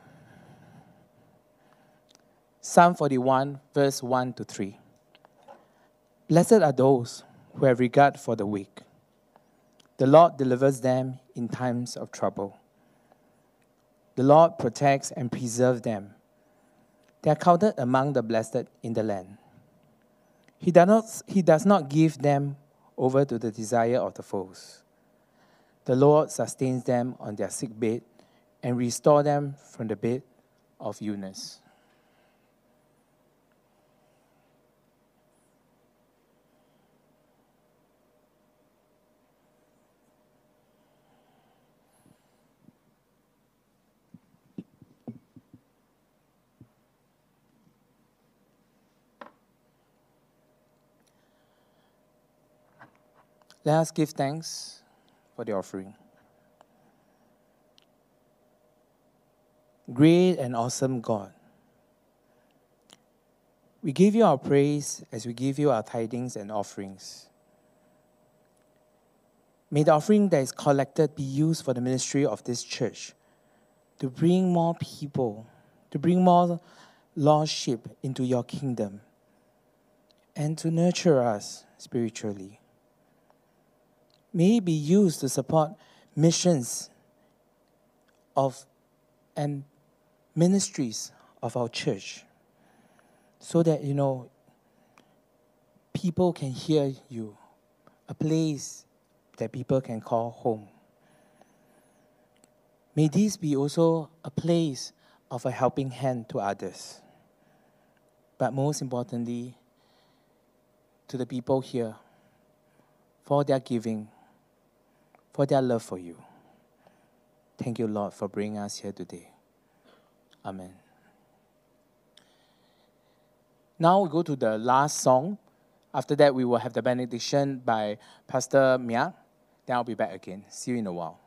Psalm 41, verse 1 to 3. Blessed are those who have regard for the weak. The Lord delivers them in times of trouble. The Lord protects and preserves them. They are counted among the blessed in the land. He does not give them over to the desire of the foes. The Lord sustains them on their sick bed and restores them from the bed of illness. Let us give thanks for the offering. Great and awesome God, we give you our praise as we give you our tithings and offerings. May the offering that is collected be used for the ministry of this church, to bring more people, to bring more lost sheep into your kingdom, and to nurture us spiritually. May it be used to support missions and ministries of our church, so that, people can hear you, a place that people can call home. May this be also a place of a helping hand to others. But most importantly, to the people here, for their giving, for their love for you. Thank you, Lord, for bringing us here today. Amen. Now we go to the last song. After that, we will have the benediction by Pastor Mia. Then I'll be back again. See you in a while.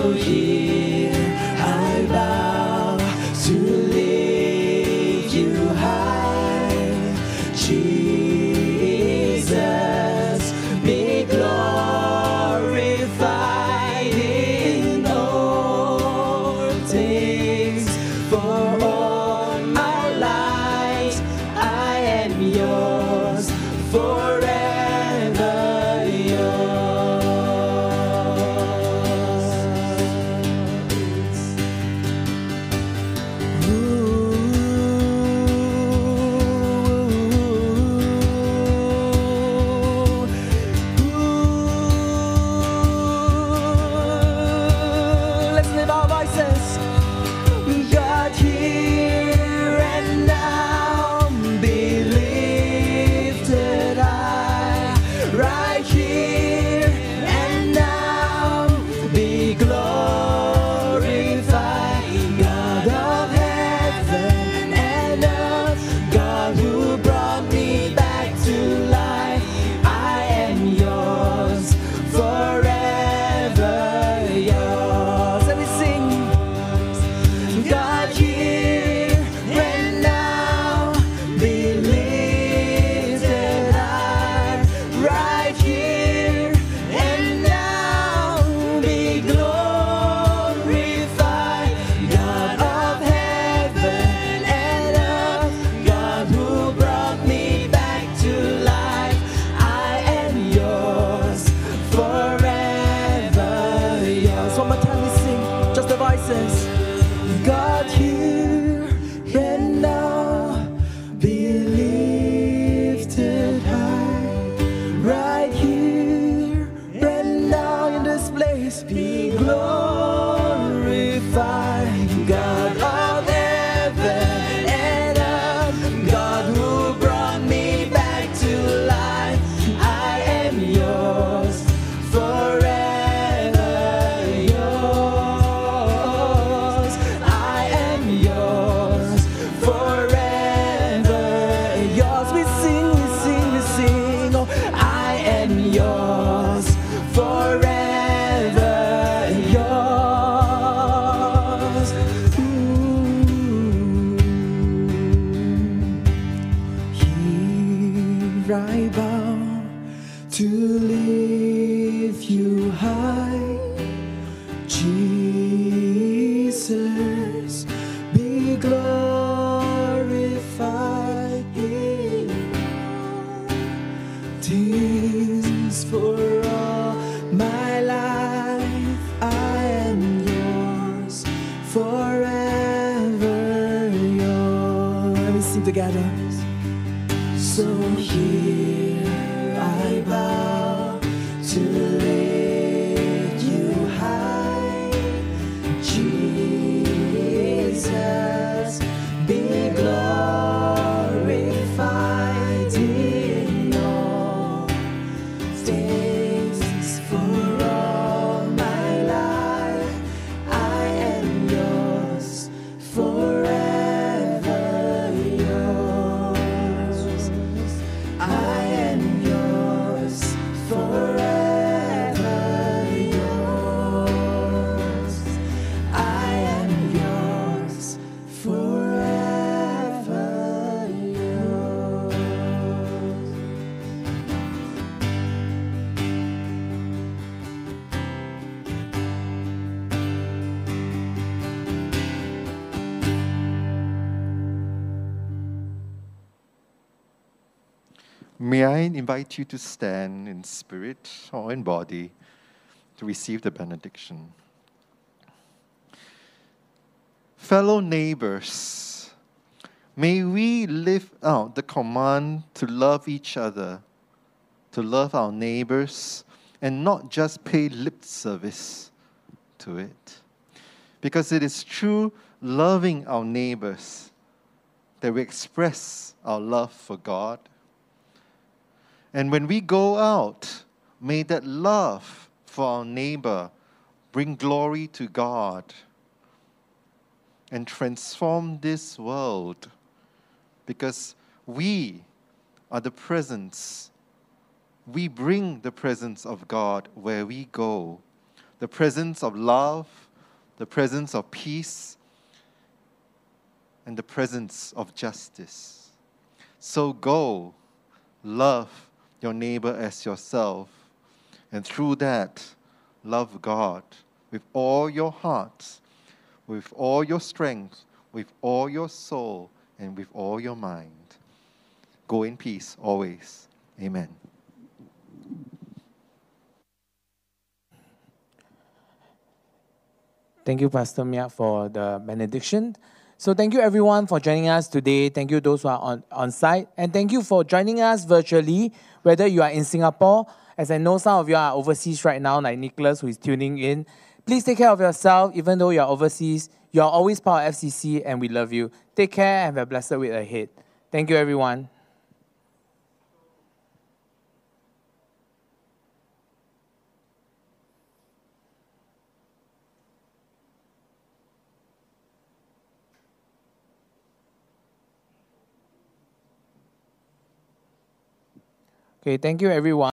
here I bow to lift you high. Jesus, be glorified in all things. For all our lives, I am yours, forever yours. Let's lift our voices. God, here and now, be lifted high. Right here and now, be glorified. God of heaven and earth, God who brought me back to life, I am yours, forever yours. Let me sing. God, here and now, be lifted high. Right here and now, be glorified. God of heaven and earth, God who brought me back to life, I am yours, forever yours. One more time we sing, just the voices. God, here and now, be lifted high. Right here and now, in this place, be glorified. God of heaven and earth, God who brought me back to life, I am yours, forever yours. I am yours, forever yours. We sing, we sing, we sing. Oh, I am yours, forever yours. Here I bow to lift you high. Jesus, be glorified in all things. For all my life, I am yours, forever yours. Let me sing together. So here I bow to lift you high. Jesus, be glorified in all things. For all my life, I am yours, forever yours. I am yours, forever yours. I am yours, forever yours. May I invite you to stand in spirit or in body to receive the benediction. Fellow neighbors, may we live out the command to love each other, to love our neighbors, and not just pay lip service to it. Because it is through loving our neighbors that we express our love for God. And when we go out, may that love for our neighbor bring glory to God and transform this world, because we are the presence. We bring the presence of God where we go the presence of love, the presence of peace, and the presence of justice. So go, love your neighbor as yourself, and through that, love God with all your heart, with all your strength, with all your soul, and with all your mind. Go in peace always. Amen. Thank you, Pastor Mia, for the benediction. So thank you everyone for joining us today. Thank you those who are on site. And thank you for joining us virtually, whether you are in Singapore, as I know some of you are overseas right now, like Nicholas, who is tuning in. Please take care of yourself, even though you are overseas. You are always part of FCC, and we love you. Take care and have a blessed week ahead. Thank you, everyone. Okay, thank you, everyone.